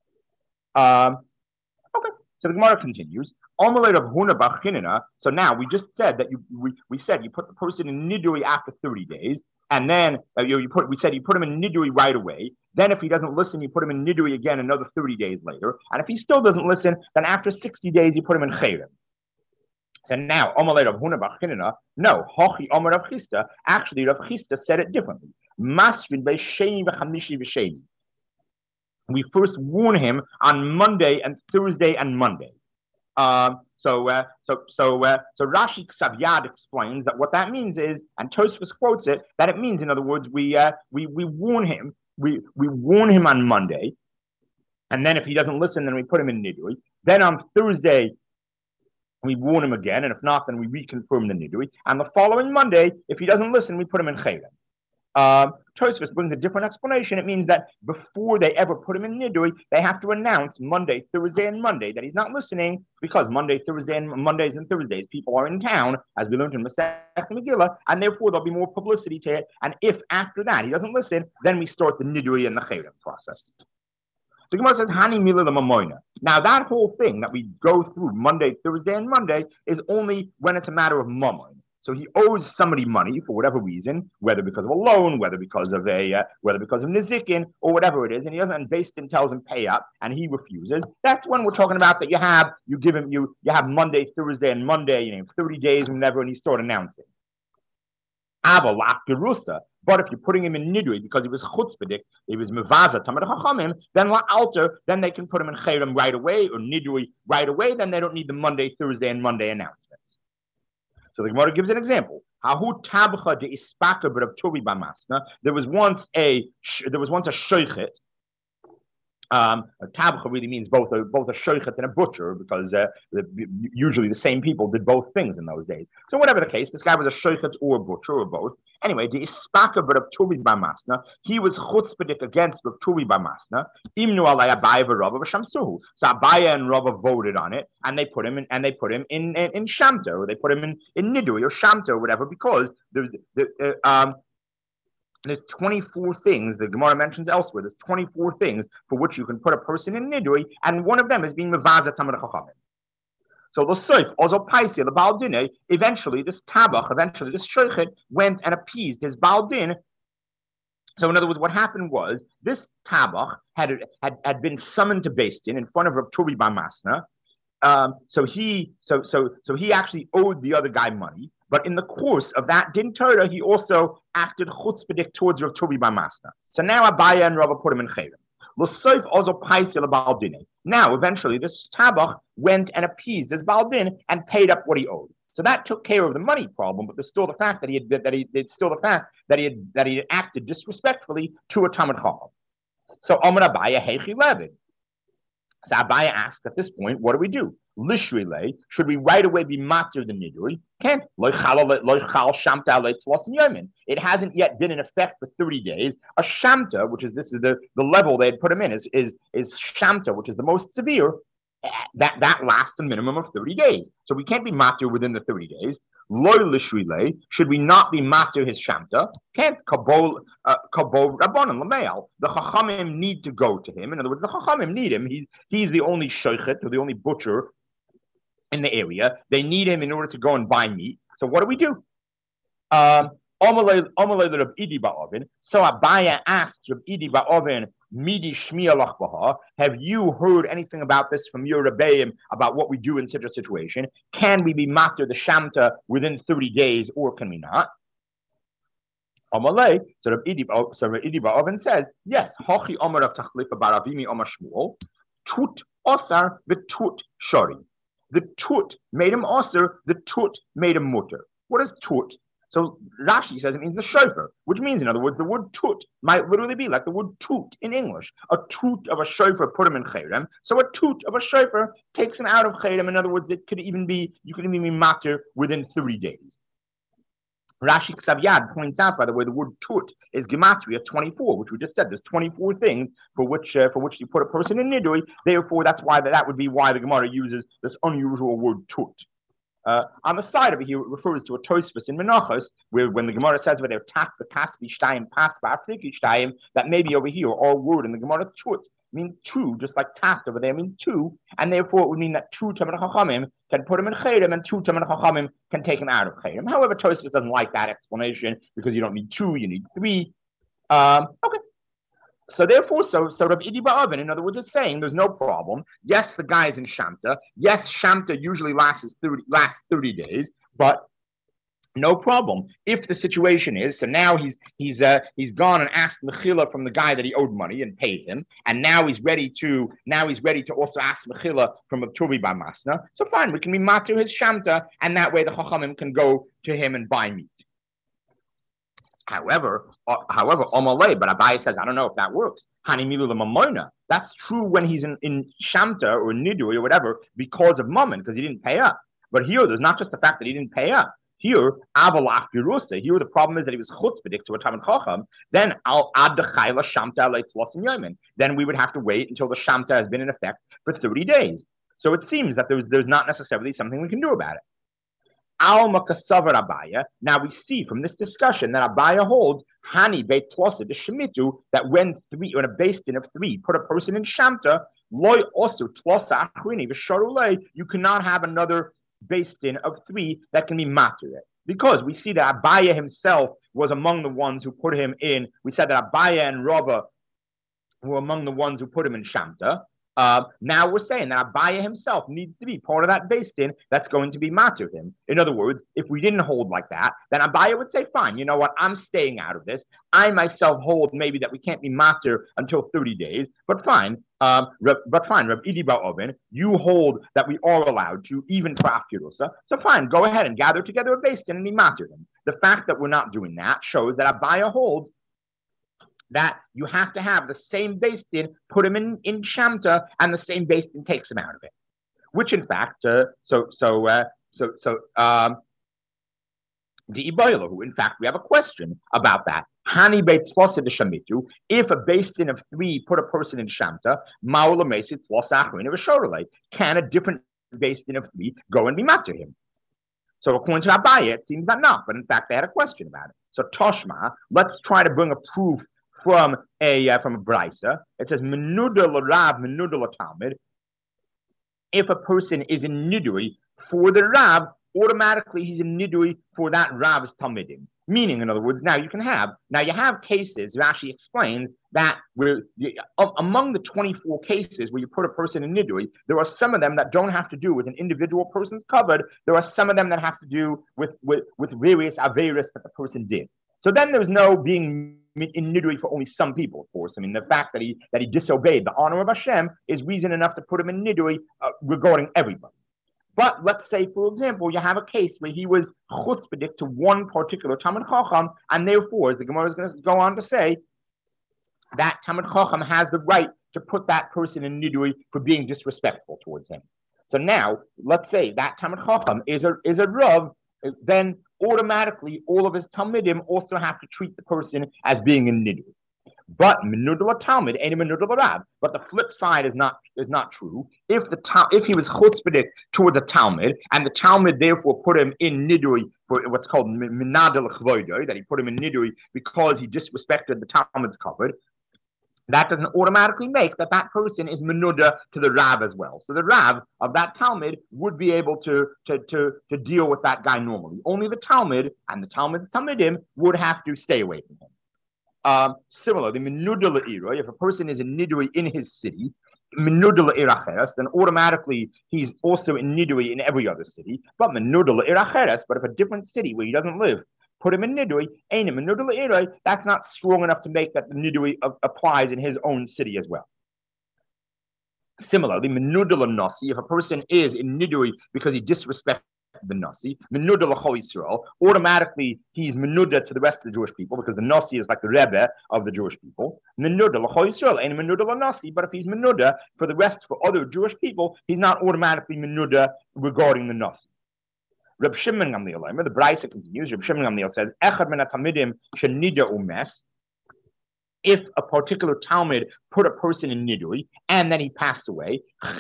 Okay, so the Gemara continues. Omelette of Huna Bachinina. So now we just said that we said you put the person in Nidui after 30 days, and then you put him in Nidui right away. Then if he doesn't listen, you put him in Nidui again another 30 days later. And if he still doesn't listen, then after 60 days you put him in Chayrim. So now, Omalei Rav Huna Bachinina, no, Hochi Omer Rav Chisda, actually Rav Chisda said it differently. Masrin Be'Sheni V'Chamishi V'Sheni. We first warn him on Monday and Thursday and Monday. So Rashi Ksav explains that what that means is, and Tosfos quotes it, that it means, in other words, we warn him, we warn him on Monday, and then if he doesn't listen, then we put him in Nidui. Then on Thursday, we warn him again, and if not, then we reconfirm the Nidui. And the following Monday, if he doesn't listen, we put him in Chayrim. Tosfos brings a different explanation. It means that before they ever put him in Nidui, they have to announce Monday, Thursday, and Monday that he's not listening, because Mondays and Thursdays, people are in town, as we learned in Masechet Megillah, and therefore there'll be more publicity to it. And if after that he doesn't listen, then we start the Nidui and the Chayrim process. The Gemara says, Hani Mila Mamoina. Now, that whole thing that we go through Monday, Thursday, and Monday is only when it's a matter of Mammon. So he owes somebody money for whatever reason, whether because of a loan, whether because of Nizikin, or whatever it is, and he doesn't, and Beis Din tells him pay up, and he refuses. That's when we're talking about that you have Monday, Thursday, and Monday, 30 days, whenever, and he start announcing. But if you're putting him in Nidui because he was chutzpahdik, he was mevaza tamid chachamim, then la'alter, then they can put him in Chayrim right away, or Nidui right away. Then they don't need the Monday, Thursday, and Monday announcements. So the Gemara gives an example. Hahu tabcha de ispaka b'Rav Tuvi b'Masna. There was once a shochet. A tabcha really means both a shochet and a butcher, because usually the same people did both things in those days. So whatever the case, this guy was a shochet or a butcher or both. Anyway, the ispaka Rav Tuvi b'Masna, he was chutzpahdik against Rav Tuvi b'Masna. Imnu alay Abaye v'Rava v'Shamsuhu. So Abaye and Rava voted on it, and they put him in Shamta, or they put him in Nidui or Shamta or whatever, because there's 24 things the Gemara mentions elsewhere. There's 24 things for which you can put a person in Nidui, and one of them is being mevaza tamid chachamim. So the Seif, also Paisi, the Baal Din, eventually this shochet went and appeased his Baal Din. So in other words, what happened was this tabach had been summoned to Beis Din in front of Rav Tuvi b'Masna. So he actually owed the other guy money. But in the course of that Din Torah, he also acted chutzpahdik towards Rav Tuvi b'Masna. So now Abaye and Rava put him in Chayrim. Now, eventually, this tabach went and appeased his Baal Din and paid up what he owed. So that took care of the money problem, but there's still the fact that he had acted disrespectfully to a Talmid Chacham. So Amar Abaye Heichi Levin. So Abaye asks at this point, what do we do? Lishrile, should we right away be matir the nidui? Can't. It hasn't yet been in effect for 30 days. A shamta, which is the level they had put him in, is shamta, which is the most severe. That lasts a minimum of 30 days. So we can't be matir within the 30 days. Loy lishrile, should we not be matir his shamta? Can't. Kabol rabbanon l'meal. The chachamim need to go to him. In other words, the chachamim need him. He's the only shochet, or the only butcher in the area. They need him in order to go and buy meat. So what do we do? So Abaye asked Reb Idi Ba'oven, Midi Shmiya Lachbaha, have you heard anything about this from your Rebbeim about what we do in such a situation? Can we be matir the Shamta within 30 days or can we not? Amalei, so Reb Idi Ba'oven says, yes, Hachi Omar of Tachlifa Baravimi Omar Shmuel, Tut Osar the Tut Shari. The Tut made him Osar, the Tut made him Mutter. What is Tut? So Rashi says it means the shofar, which means, in other words, the word tut might literally be like the word toot in English. A toot of a shofar put him in cherem. So a toot of a shofar takes him out of cherem. In other words, you could even be matir within 30 days. Rashi Ksav Yad points out, by the way, the word tut is gematria 24, which we just said. There's 24 things for which you put a person in nidui. Therefore, that's why that would be why the Gemara uses this unusual word tut. On the side of it here, it refers to a Tosfos in Menachos, where when the Gemara says where they're tak b'kaspi shtayim paspa afriki shtayim, that maybe over here, our word in the Gemara tut means two, just like taft over there means two, and therefore it would mean that two Talmid Chachamim can put him in Cherem and two Talmid Chachamim can take him out of Cherem. However, Tosfos doesn't like that explanation because you don't need two, you need three. Okay. So therefore, so Rav Idi Ba'oven, in other words, is saying there's no problem. Yes, the guy's in Shamta. Yes, Shamta usually lasts 30 days, but no problem. If the situation is, so now he's gone and asked Mechila from the guy that he owed money and paid him, and now he's ready to also ask Mechila from a Tubi Bar Masna. So fine, we can be matir his Shamta, and that way the Chachamim can go to him and buy meat. However, Omalei, but Abaye says, I don't know if that works. That's true when he's in Shamta or Nidui or whatever because of Mammon, because he didn't pay up. But here, there's not just the fact that he didn't pay up. Here, Avalach Pirusa, here the problem is that he was chutzpahdik to a Talmid Chacham. Then Ad Chayla Shamta Leitlos Yomin. Then we would have to wait until the Shamta has been in effect for 30 days. So it seems that there's not necessarily something we can do about it. Alma Kasavar Abaye. Now we see from this discussion that Abaye holds Hani Beit Tlosa de Shemitu that when a based in of three put a person in Shamta, Loy also Tlosa Achrini Visharulei, you cannot have another based in of three that can be matir. Because we see that Abaye himself was among the ones who put him in. We said that Abaye and Rava were among the ones who put him in Shamta. Now we're saying that Abaye himself needs to be part of that based in that's going to be matir him. In other words, if we didn't hold like that, then Abaye would say, fine, you know what, I'm staying out of this. I myself hold maybe that we can't be matir until 30 days, but fine. Reb Idi Ba'oven, you hold that we are allowed to, even for Afirusa. So fine, go ahead and gather together a based in and be matir him. The fact that we're not doing that shows that Abaye holds that you have to have the same based in, put him in Shamta, and the same based in takes him out of it. Which, in fact, the Iboila, who in fact we have a question about that. Hani Beit Tlosa de Shamitu, if a based in of three put a person in Shamta, Maula Mesit Tlosa Achrin of a Shorele, can a different based in of three go and be matir him? So according to Abaye, it seems that not, but in fact they had a question about it. So Toshma, let's try to bring a proof from a brisa. It says menuda l'rav, menuda l'talmid. If a person is in nidui for the rav, automatically he's in nidui for that rav's talmidim. Meaning, in other words, you have cases. Rashi explains that among the 24 cases where you put a person in nidui, there are some of them that don't have to do with an individual person's covered. There are some of them that have to do with various averis that the person did. So then there's no being in nidui for only some people, of course. I mean, the fact that he disobeyed the honor of Hashem is reason enough to put him in nidui regarding everybody. But let's say, for example, you have a case where he was chutzpahdik to one particular Talmid Chacham, and therefore, as the Gemara is going to go on to say, that Talmid Chacham has the right to put that person in nidui for being disrespectful towards him. So now, let's say that Talmid Chacham is a Rav, then automatically all of his Talmidim also have to treat the person as being in nidui. But menudel Talmud ain't a menudel Rab. But the flip side is not true. If he was chutzpahdik towards a Talmud, and the Talmud therefore put him in nidui for what's called minadel chvoidoi, that he put him in nidui because he disrespected the Talmud's covered, that doesn't automatically make that person is menuda to the Rav as well. So the Rav of that Talmud would be able to deal with that guy normally. Only the Talmud and the Talmud's Talmidim would have to stay away from him. Similarly, menudel ira, if a person is in nidui in his city, menudel iracheres, then automatically he's also in nidui in every other city. But menudel iracheres, but if a different city where he doesn't live, put him in nidui, ain't him menudel ira, that's not strong enough to make that the nidui applies in his own city as well. Similarly, menudel nasi, if a person is in nidui because he disrespects the Nasi, Menuda l'chol Yisrael, automatically he's Menuda to the rest of the Jewish people because the Nasi is like the Rebbe of the Jewish people. Menuda l'chol Yisrael ain't Menuda l'Nasi, but if he's Menuda for the rest, for other Jewish people, he's not automatically Menuda regarding the Nasi. Reb Shimon Gamliel, the Brisa continues, Reb Shimon Gamliel says, Echad min ha-Talmidim shenida umes, if a particular Talmud put a person in nidui and then he passed away,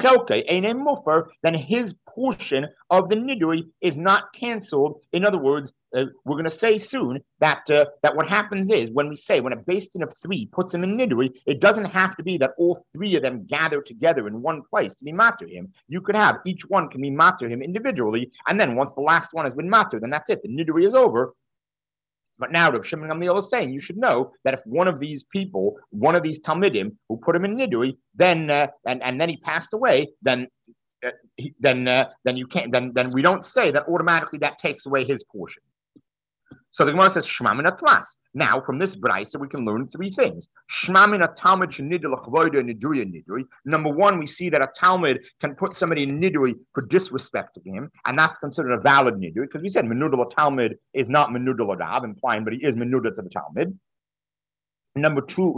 then his portion of the nidui is not canceled. In other words, we're going to say soon that what happens is when a Beis Din of three puts him in nidui, it doesn't have to be that all three of them gather together in one place to be matter him. You could have each one can be matter him individually, and then once the last one has been matter, then that's it. The nidui is over. But now Rav Shimon Gamliel is saying you should know that if one of these people, one of these Talmidim who put him in nidui, then and then he passed away, then you can't. Then we don't say that automatically that takes away his portion. So the Gemara says Shma min atlas. Now from this brayso we can learn three things. Shma min Talmud shenidui l'chavoda nidui nidui. Number one, we see that a Talmud can put somebody in nidui for disrespecting him, and that's considered a valid nidui because we said menuda Talmud is not menuda l'Rav, implying, but he is menuda to the Talmud. Number two,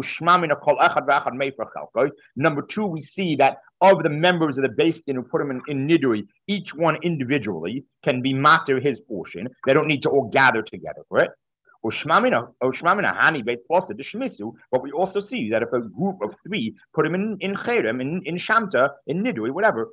number two, we see that of the members of the Beis Din who put him in nidui, each one individually can be matter his portion. They don't need to all gather together for it. But we also see that if a group of three put him in cherem, in shamta, in nidui, whatever,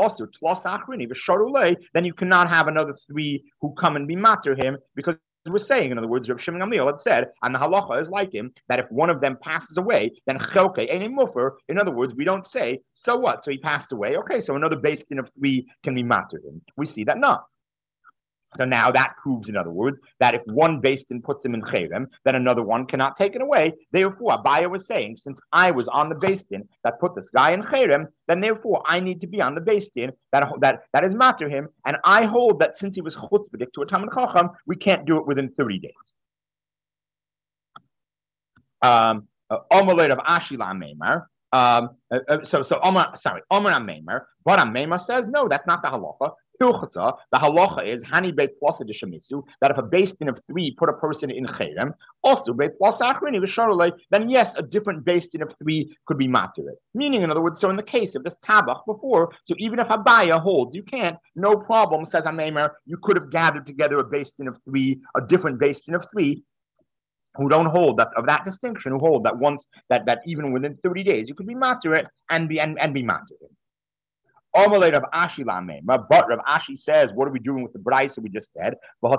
then you cannot have another three who come and be matter him because we're saying, in other words, Rav Shimon Gamliel had said, and the halacha is like him, that if one of them passes away, then chelke ain't a mufer. In other words, we don't say, so what? So he passed away. Okay, so another Beis Din of three can be matter him. We see that not. So now that proves, in other words, that if one Beis Din puts him in cherem, then another one cannot take it away. Therefore, Abaya was saying, since I was on the Beis Din that put this guy in cherem, then therefore I need to be on the Beis Din that is matter him. And I hold that since he was chutzpahdik to a Talmid Chacham, we can't do it within 30 days. Omer of Ashila Meimar. Omer Meimar, but Meimar says no, that's not the halacha. The halacha is hani beit plasa de shemisu, that if a Beis Din of three put a person in cherem, also beit plasa achrini v'sharolei, then yes, a different Beis Din of three could be matir it. Meaning, in other words, so in the case of this tabach before, so even if Abaya holds, you can't, no problem, says Ameimer, you could have gathered together a Beis Din of three, a different Beis Din of three, who don't hold that of that distinction, who hold that once that even within 30 days you could be matir it and be matir it. But Rav Ashi says, what are we doing with the brayso we just said? We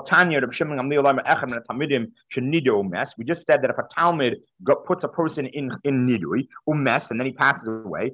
just said that if a Talmud puts a person in nidui, umes, and then he passes away,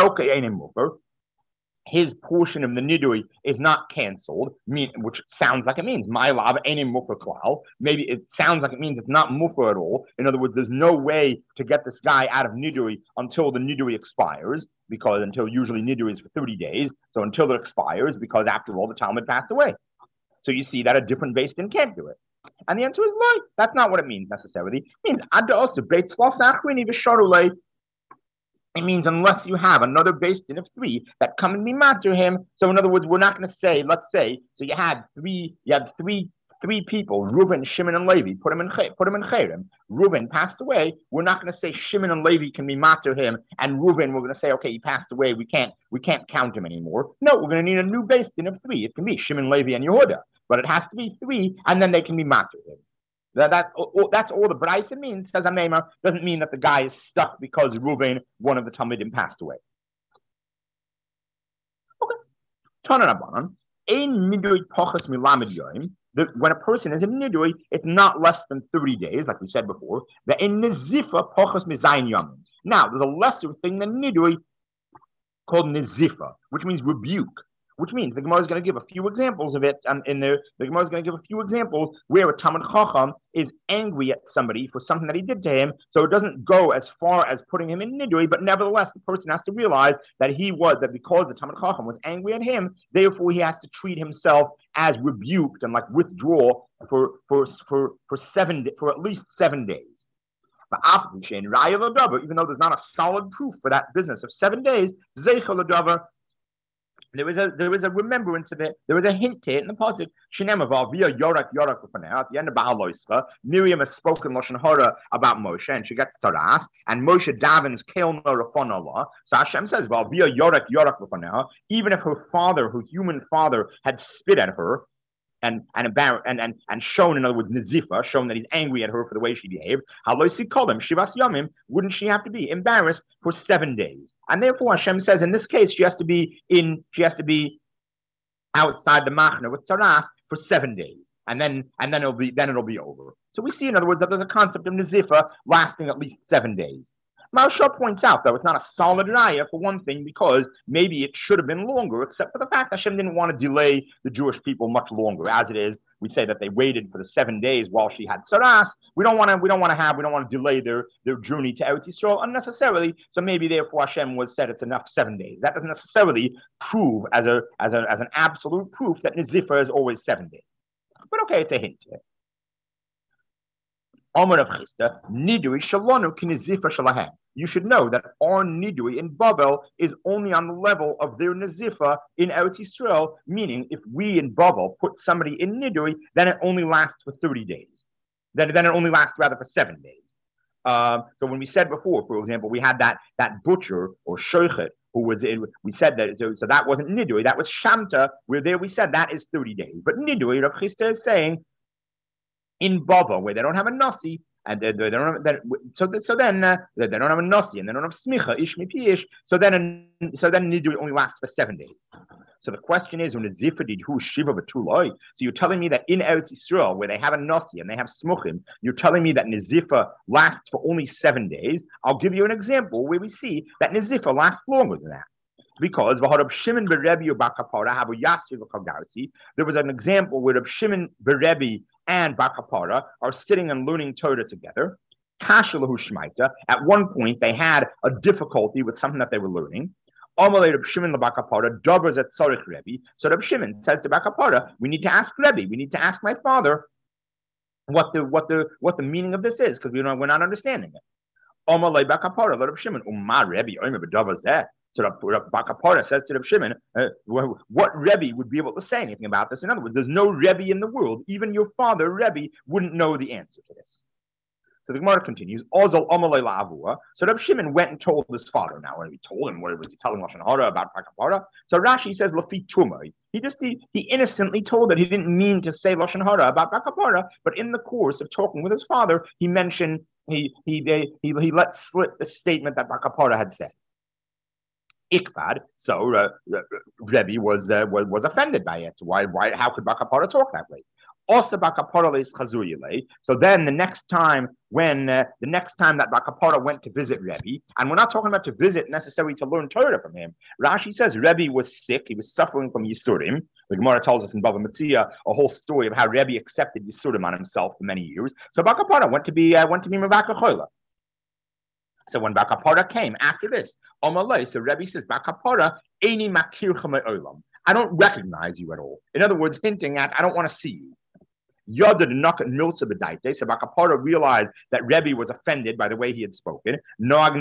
his portion of the nidui is not canceled, which sounds like it means my lav ain't mufer klal. Maybe it sounds like it means it's not mufer at all. In other words, there's no way to get this guy out of nidui until the nidui expires, because until usually nidui is for 30 days. So until it expires, because after all, the Talmud passed away. So you see that a different Beis Din can't do it. And the answer is no. That's not what it means necessarily. It means It means unless you have another based in of three that come and be matter him. So in other words, we're not going to say, let's say, so you had three people, Reuben, Shimon, and Levi. Put them in Cherem. Reuben passed away. We're not going to say Shimon and Levi can be matter him, and Reuben we're going to say, okay, he passed away. We can't count him anymore. No, we're going to need a new based in of three. It can be Shimon, Levi, and Yehuda, but it has to be three, and then they can be matter him. That's all the Braisa means, says Amemar. Doesn't mean that the guy is stuck because Reuben, one of the Talmidim, passed away. Okay. Tananabanan. Ein nidui pochas milamed yoim. When a person is in nidui, it's not less than 30 days, like we said before. The in nizifa pochas mizayin yomim. Now, there's a lesser thing than nidui called nizifa, which means rebuke. Which means the Gemara is going to give a few examples of it. In there, the Gemara is going to give a few examples where a Talmid Chacham is angry at somebody for something that he did to him. So it doesn't go as far as putting him in nidui, but nevertheless, the person has to realize that because the Talmid Chacham was angry at him, therefore he has to treat himself as rebuked and like withdraw for at least 7 days. Even though there's not a solid proof for that business of 7 days, there was a remembrance of it. There was a hint to it in the pasuk. Via Yorak at the end of Bahal Loischa, Miriam has spoken Lashon Hara about Moshe, and she gets tzaras, and Moshe davens Keil Rafon Allah. So Hashem says, "Well, via Yorak even if her father, her human father, had spit at her." And shown, in other words, Nizifa, shown that he's angry at her for the way she behaved. Haloisi Kolim, Shivas Yomim, wouldn't she have to be embarrassed for 7 days? And therefore Hashem says in this case she has to be outside the Machna with Tzaras for 7 days. And then it'll be over. So we see, in other words, that there's a concept of Nizifa lasting at least 7 days. Maharsha points out, though, it's not a solid raya for one thing, because maybe it should have been longer, except for the fact that Hashem didn't want to delay the Jewish people much longer. As it is, we say that they waited for the 7 days while she had tzaras. We don't want to delay their journey to Eretz Yisrael unnecessarily. So maybe therefore Hashem said it's enough 7 days. That doesn't necessarily prove as an absolute proof that Nizifa is always 7 days. But okay, it's a hint. You should know that our nidui in Babel is only on the level of their nazifa in Eretz Yisrael, meaning if we in Babel put somebody in nidui, then it only lasts for 30 days. Then it only lasts rather for 7 days. So when we said before, for example, we had that butcher or shochet who was in, we said that, so that wasn't nidui, that was shamta, where there we said that is 30 days. But nidui, Rav Chisda is saying, in Babel, where they don't have a nasi, and they don't have that, so then they don't have a nasi and they don't have smicha ish mipish. So then nidui only lasts for 7 days. So the question is, when Nizifa did who shiva b'tuloi? So you're telling me that in Eretz Yisrael, where they have a nasi and they have smuchim, you're telling me that Nizifa lasts for only 7 days? I'll give you an example where we see that Nizifa lasts longer than that. Because there was an example where Reb Shimon Berebi and Bar Kapara are sitting and learning Torah together. At one point, they had a difficulty with something that they were learning. So Reb Shimon says to Bar Kapara, we need to ask Rebbe, we need to ask my father what the meaning of this is, because we're not understanding it. So Bar Kapara says to Reb Shimon, what Rebbe would be able to say anything about this? In other words, there's no Rebbe in the world. Even your father, Rebbe, wouldn't know the answer to this. So the Gemara continues. So Reb Shimon went and told his father. Now, when he told him, what was he telling Lashon Hara about Bar Kapara? So Rashi says, Lafi Tumai. He innocently told that he didn't mean to say Lashon Hara about Bar Kapara, but in the course of talking with his father, he mentioned, he let slip the statement that Bar Kapara had said. Ikbad. So Rebbe was offended by it. Why? How could Bar Kapara talk that way? Also, Bar Kapara is chazuyile. So then the next time that Bar Kapara went to visit Rebbe, and we're not talking about to visit necessarily to learn Torah from him. Rashi says Rebbe was sick. He was suffering from Yisurim. The Gemara tells us in Bava Metzia a whole story of how Rebbe accepted Yisurim on himself for many years. So Bar Kapara went to be Mevaka Chola. So when Bar Kapara came after this, so Rebbe says, Bar Kapara, Eini makircha me'olam. I don't recognize you at all. In other words, hinting at, I don't want to see you. Yada the Nakat Milsa Bedaite, so Bakapara realized that Rebbe was offended by the way he had spoken. So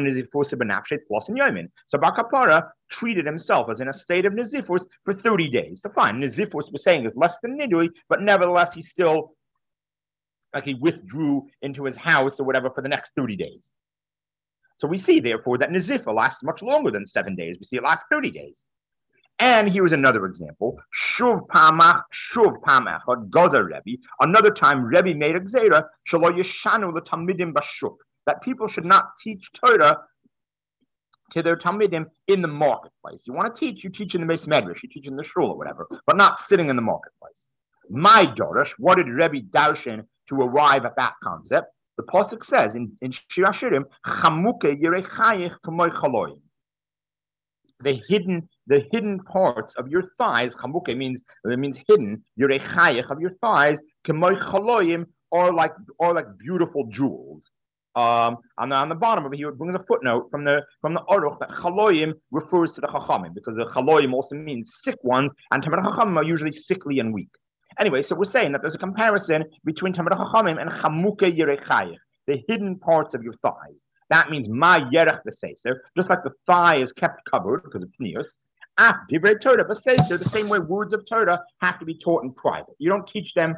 Bakapara treated himself as in a state of Nizifus for 30 days. So fine, Nizifus was saying is less than Nidui, but nevertheless he's still like he withdrew into his house or whatever for the next 30 days. So we see, therefore, that Nizifa lasts much longer than 7 days. We see it lasts 30 days. And here's another example. Shuv pam echad gozer Rebbe. Another time, Rebbe made a gzera shelo yeshanu l'talmidim bashuk, that people should not teach Torah to their talmidim in the marketplace. You want to teach, you teach in the Beis Medrash, you teach in the shul or whatever, but not sitting in the marketplace. My Dorish, what did Rebbe darshan to arrive at that concept? The pasuk says in Shir Hashirim, chamuke yerechayich k'moy chaloyim. The hidden parts of your thighs, chamuke means hidden, yerechayich of your thighs, k'moy chaloyim are like beautiful jewels. On the bottom of it, he brings a footnote from the Aruch that chaloyim refers to the chachamim, because the chaloyim also means sick ones, and Talmidei Chachamim are usually sickly and weak. Anyway, so we're saying that there's a comparison between Talmidei Chachamim and chamuke yerechayich, the hidden parts of your thighs. That means ma yerech b'seiser, just like the thigh is kept covered because it's neos. Ah, divrei Torah b'seiser, the same way words of Torah have to be taught in private. You don't teach them.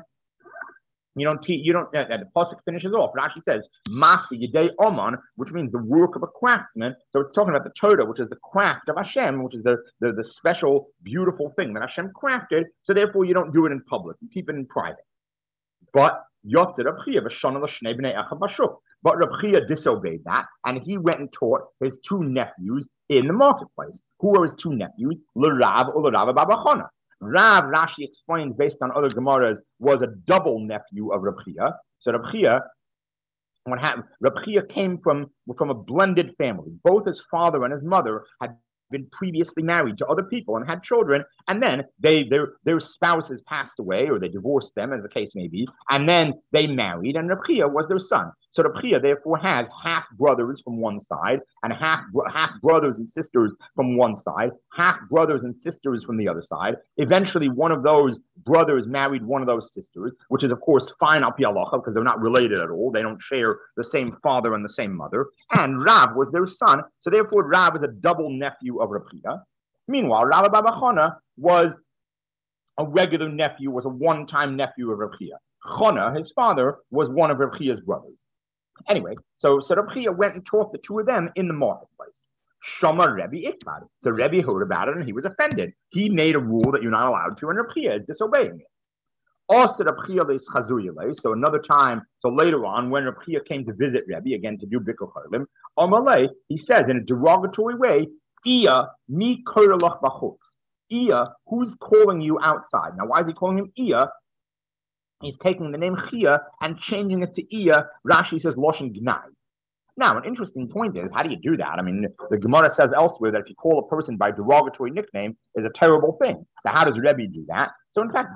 The pasuk finishes off. Rashi says, Masi Yedei Oman, which means the work of a craftsman. So it's talking about the Torah, which is the craft of Hashem, which is the special, beautiful thing that Hashem crafted. So therefore, you don't do it in public. You keep it in private. But Yotzer Reb Chia v'shana l'shnei bnei echad bashuk. But Reb Chia disobeyed that, and he went and taught his two nephews in the marketplace. Who were his two nephews? L'Rav or L'Rav Baba Chana. Rav, Rashi explains based on other Gemaras, was a double nephew of Reb Chia. So Reb Chia, what happened? Reb Chia came from a blended family. Both his father and his mother had been previously married to other people and had children, and then their spouses passed away or they divorced them, as the case may be, and then they married, and Reb Chia was their son. So Reb Chia therefore has half brothers from one side and half brothers and sisters from one side, half brothers and sisters from the other side. Eventually, one of those brothers married one of those sisters, which is of course fine al pi halacha because they're not related at all. They don't share the same father and the same mother. And Rav was their son, so therefore Rav is a double nephew of Reb Chia. Meanwhile, Rav Baba Chana was a regular nephew, was a one-time nephew of Reb Chia. Chana, his father, was one of Reb Chia's brothers. Anyway, so Reb Chia went and taught the two of them in the marketplace. Shama Rebbe Ikbad. So Rebbe heard about it and he was offended. He made a rule that you're not allowed to, and Reb Chia is disobeying it. Also, Reb Chia leis chazuyele. So another time, so later on, when Reb Chia came to visit Rebbe again to do Bikur Cholim, Amalei, he says in a derogatory way, Iya mi korelach b'chutz. Iya, who's calling you outside? Now, why is he calling him Iya? He's taking the name Chia and changing it to Iya. Rashi says Loshen Gnai. Now, an interesting point is, how do you do that? I mean, the Gemara says elsewhere that if you call a person by derogatory nickname, is a terrible thing. So how does Rebbe do that? So in fact,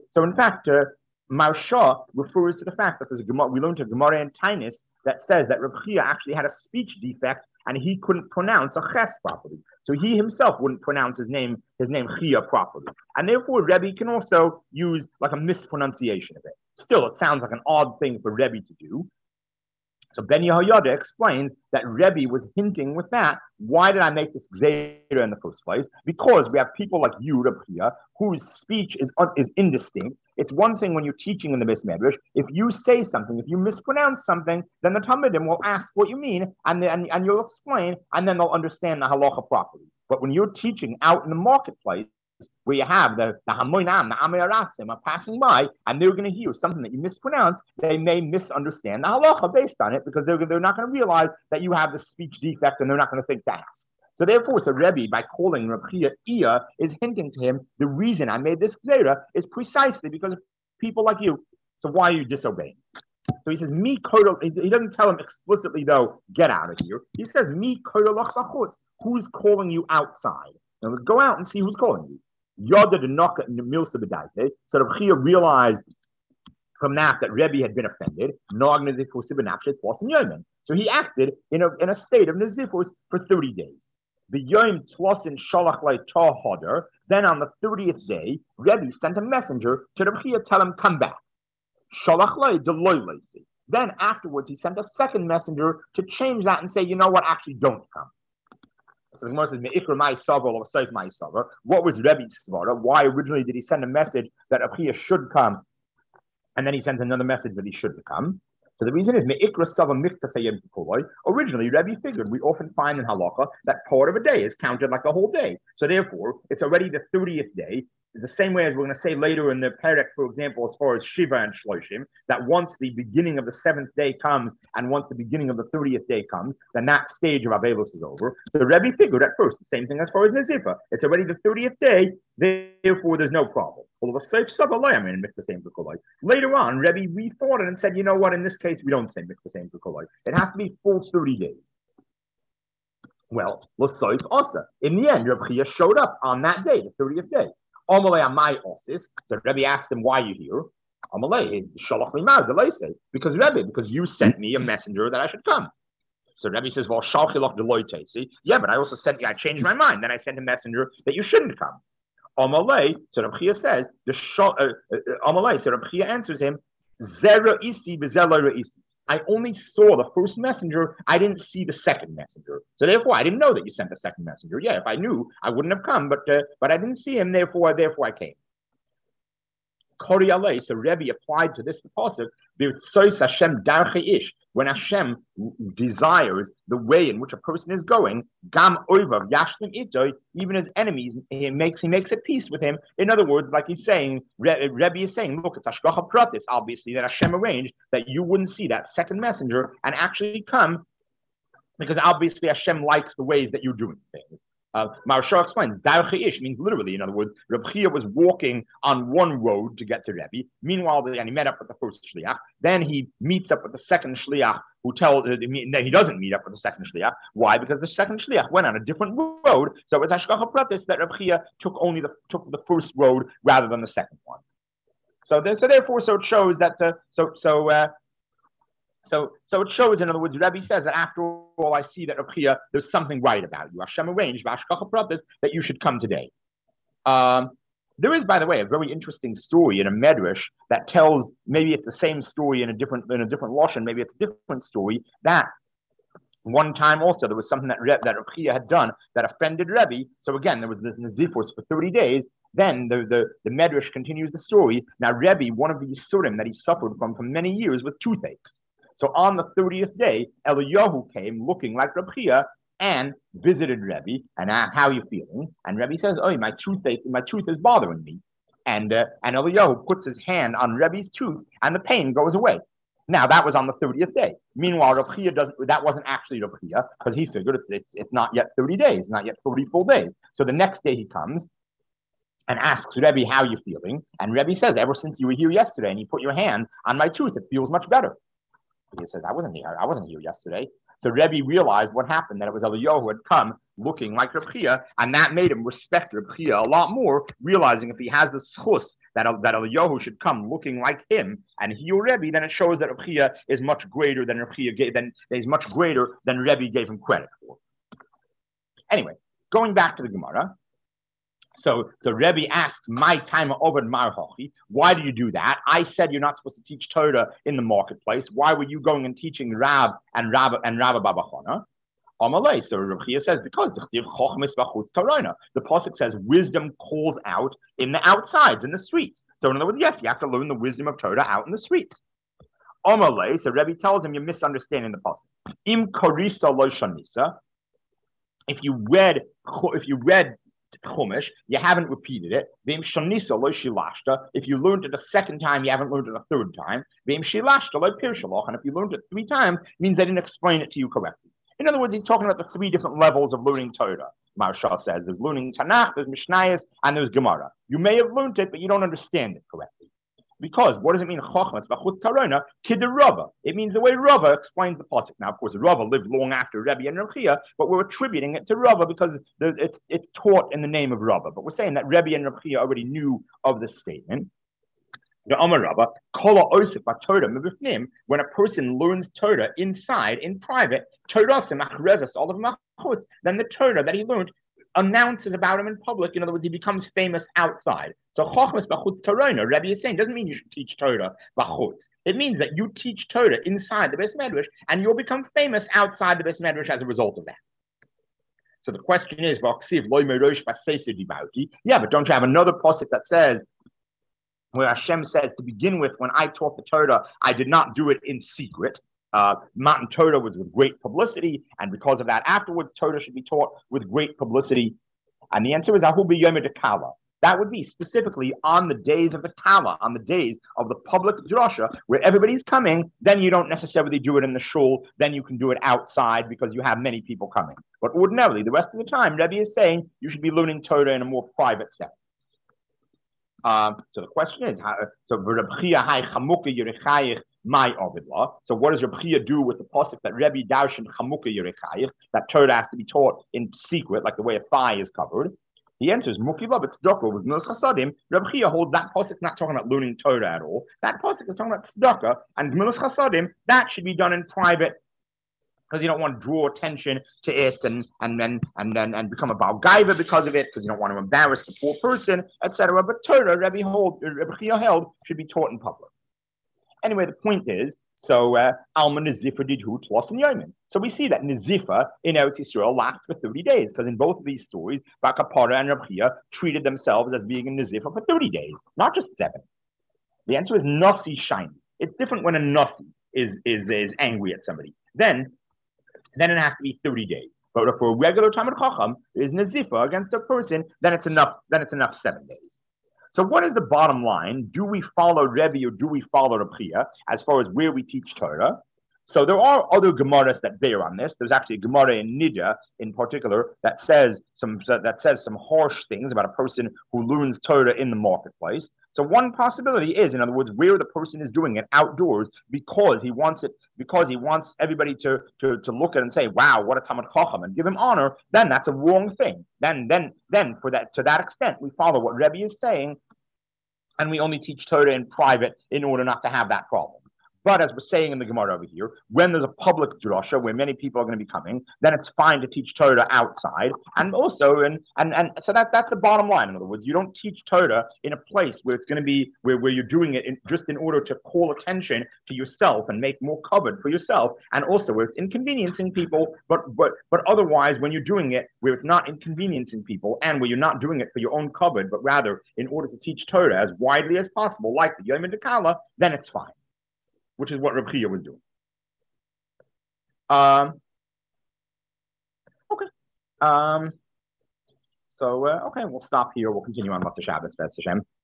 Marsha refers to the fact that there's a Gemara, we learned a Gemara in Tainus that says that Reb Chia actually had a speech defect and he couldn't pronounce a ches properly. So he himself wouldn't pronounce his name Chia properly. And therefore Rebbe can also use like a mispronunciation of it. Still, it sounds like an odd thing for Rebbe to do. So Ben Yehoyada explains that Rebbe was hinting with that. Why did I make this gzeira in the first place? Because we have people like you, Reb Chia, whose speech is indistinct. It's one thing when you're teaching in the Beis Medrash. If you say something, if you mispronounce something, then the Talmidim will ask what you mean, and you'll explain, and then they'll understand the halacha properly. But when you're teaching out in the marketplace, where you have the Hamoinam, the Amei are passing by, and they're going to hear something that you mispronounce, they may misunderstand the halacha based on it, because they're not going to realize that you have the speech defect, and they're not going to think to ask. So therefore, Rebbe, by calling Reb Chia Iya, is hinting to him, the reason I made this gzeira is precisely because of people like you. So why are you disobeying? So he says, "Mi kodol." He doesn't tell him explicitly, though, get out of here. He says, "Mi kodolach b'chutz." Who's calling you outside? Now go out and see who's calling you. Yoda de Noka in the Milsa Bedaite. So Reb Chia realized from that Rebbe had been offended. So he acted in a state of Nazifus for 30 days. The Yom Tlosin Shalach Lai Tahoder. Then on the 30th day, Rebbe sent a messenger to Reb Chia, tell him, come back. Shalach lei deloy leisi. Then afterwards, he sent a second messenger to change that and say, you know what, actually don't come. So the Gemara says, "Me'ikra my savar or saif my savar." What was Rebbe's svara? Why originally did he send a message that Achiya should come, and then he sends another message that he shouldn't come? So the reason is Me'ikra savar mikta sayim kuloi. Originally, Rebbe figured we often find in halacha that part of a day is counted like a whole day. So therefore, it's already the 30th day. The same way as we're going to say later in the Perek, for example, as far as Shiva and Shloshim, that once the beginning of the 7th day comes and once the beginning of the 30th day comes, then that stage of Avelus is over. So Rebbe figured at first the same thing as far as Nazifa. It's already the 30th day, therefore there's no problem. Later on, Rebbe rethought it and said, you know what, in this case, we don't say Mikta B'kolai. It has to be full 30 days. Well, L'soif Osa. In the end, Reb Chia showed up on that day, the 30th day. Amalei Amai Osis. So Rebbe asked him, why are you here? Amalei, Shalach Limar, because Rebbe, because you sent me a messenger that I should come. So Rebbe says, well, Shalchilach Deloitesi. Yeah, but I also I changed my mind. Then I sent a messenger that you shouldn't come. Amalei, so Reb Chia says, Amalei, so Reb Chia answers him, Zera Isi B'Zela Isi. I only saw the first messenger. I didn't see the second messenger. So therefore, I didn't know that you sent the second messenger. Yeah, if I knew, I wouldn't have come. But I didn't see him. Therefore I came. Kori alei. So Rebbe applied to this the pasuk. Hashem darchei ish. When Hashem desires the way in which a person is going, gam oivav yashlim itoy. Even his enemies, he makes at peace with him. In other words, like he's saying, Rebbe is saying, look, it's hashgacha pratis, obviously, that Hashem arranged that you wouldn't see that second messenger and actually come, because obviously Hashem likes the ways that you're doing things. Maharsha explains, Darchei Ish means literally, in other words, Reb Chia was walking on one road to get to Rebbe. Meanwhile, he met up with the first shliach. Then he meets up with the second shliach, who tells that he doesn't meet up with the second shliach. Why? Because the second shliach went on a different road. So it was Hashgacha Pratis that Reb Chia took the first road rather than the second one. So it shows that So it shows, in other words, Rebbe says that after all, I see that Reb Chia, there's something right about you. Hashem arranged that you should come today. There is, by the way, a very interesting story in a medrash that tells, maybe it's the same story in a different lashon, maybe it's a different story, that one time also there was something that Reb Chia had done that offended Rebbe. So again, there was this nazifus for 30 days. Then the medrash continues the story. Now Rebbe, one of these surim that he suffered from for many years with toothaches. So on the 30th day, Eliyahu came looking like Reb Chia and visited Rebbe and asked, how are you feeling? And Rebbe says, oh, my tooth is bothering me. And Eliyahu puts his hand on Rebbe's tooth and the pain goes away. Now that was on the 30th day. Meanwhile, Reb Chia that wasn't actually Reb Chia, because he figured it's not yet 30 days, not yet 30 full days. So the next day he comes and asks Rebbe, how are you feeling? And Rebbe says, ever since you were here yesterday and you put your hand on my tooth, it feels much better. He says, I wasn't here yesterday. So Rebbe realized what happened, that it was Eliyahu who had come looking like Reb Chia, and that made him respect Reb Chia a lot more, realizing if he has the schus that Eliyahu should come looking like him and heal Rebbe, then it shows that Reb Chia is much greater than Rebbe gave him credit for. Anyway, going back to the Gemara. So Rebbe asks, my time over Marhochi, why do you do that? I said you're not supposed to teach Torah in the marketplace. Why were you going and teaching Rav and Rabba Baba Chana? Amalei. So Reb Chia says, because the pasuk says wisdom calls out in the outsides, in the streets. So in other words, yes, you have to learn the wisdom of Torah out in the streets. Amalei. So Rebbe tells him you're misunderstanding the pasuk. Im korisa lo shanisa. If you read Chumash, you haven't repeated it. If you learned it a second time, you haven't learned it a third time. And if you learned it 3 times, it means I didn't explain it to you correctly. In other words, he's talking about the 3 different levels of learning Torah. Maharsha says there's learning Tanakh, there's Mishnayos, and there's Gemara. You may have learned it, but you don't understand it correctly. Because what does it mean? It means the way Rava explains the pasuk. Now, of course, Rava lived long after Rebbe and Reb Chia, but we're attributing it to Rava because it's taught in the name of Rava. But we're saying that Rebbe and Reb Chia already knew of this statement. The Amar Rava, when a person learns Torah inside, in private, then the Torah that he learned announces about him in public. In other words, he becomes famous outside. So Chochmas b'chutz Torah, Rebbe is saying, doesn't mean you should teach Torah b'chutz. It means that you teach Torah inside the Beis Medrash, and you'll become famous outside the Beis Medrash as a result of that. So the question is, yeah, but don't you have another pasuk that says, where Hashem says to begin with, when I taught the Torah, I did not do it in secret. Matan Torah was with great publicity, and because of that, afterwards, Torah should be taught with great publicity. And the answer is Ahu b'yom dekala. That would be specifically on the days of the Kala, on the days of the public drasha, where everybody's coming. Then you don't necessarily do it in the shul. Then you can do it outside because you have many people coming. But ordinarily, the rest of the time, Rebbe is saying you should be learning Torah in a more private setting. So the question is, so what does Reb Chia do with the pasuk that Rebbe Darshan Chamuka Yerechayich, that Torah has to be taught in secret, like the way a thigh is covered? He answers, Mukila b'tzedakah with Gemilas Chasadim. Reb Chia holds that pasuk not talking about learning Torah at all. That pasuk is talking about tzedakah and Gemilas Chasadim. That should be done in private, because you don't want to draw attention to it and become a Baal Gaiva because of it, because you don't want to embarrass the poor person, etc. But Torah, Rebbe Chia held, should be taught in public. Anyway, the point is, so Alma Nizifa did hu twas in Yemen. So we see that Nizifa in Eretz Yisrael lasts for 30 days, because in both of these stories, Bar Kapara and Reb Chia treated themselves as being in Nizifa for 30 days, not just 7. The answer is Nasi shiny. It's different when a Nasi is angry at somebody. Then it has to be 30 days. But if for a regular Talmid Chacham is Nazifa against a person, then it's enough 7 days. So what is the bottom line? Do we follow Rebbe or do we follow Reb Chia as far as where we teach Torah? So there are other Gemaras that bear on this. There's actually a Gemara in Nida in particular that says some harsh things about a person who learns Torah in the marketplace. So one possibility is, in other words, where the person is doing it outdoors because he wants everybody to look at it and say, wow, what a Talmid Chacham, and give him honor, then that's a wrong thing. Then for that, to that extent, we follow what Rebbe is saying, and we only teach Torah in private in order not to have that problem. But as we're saying in the Gemara over here, when there's a public drasha where many people are going to be coming, then it's fine to teach Torah outside. And also, and so that's the bottom line. In other words, you don't teach Torah in a place where it's going to be where you're doing it just in order to call attention to yourself and make more covered for yourself, and also where it's inconveniencing people. But otherwise, when you're doing it where it's not inconveniencing people and where you're not doing it for your own covered, but rather in order to teach Torah as widely as possible, like the Yom Dekala, then it's fine. Which is what Reb Chia was doing. Okay. Okay, we'll stop here. We'll continue on Motzei Shabbos, B'ez Hashem.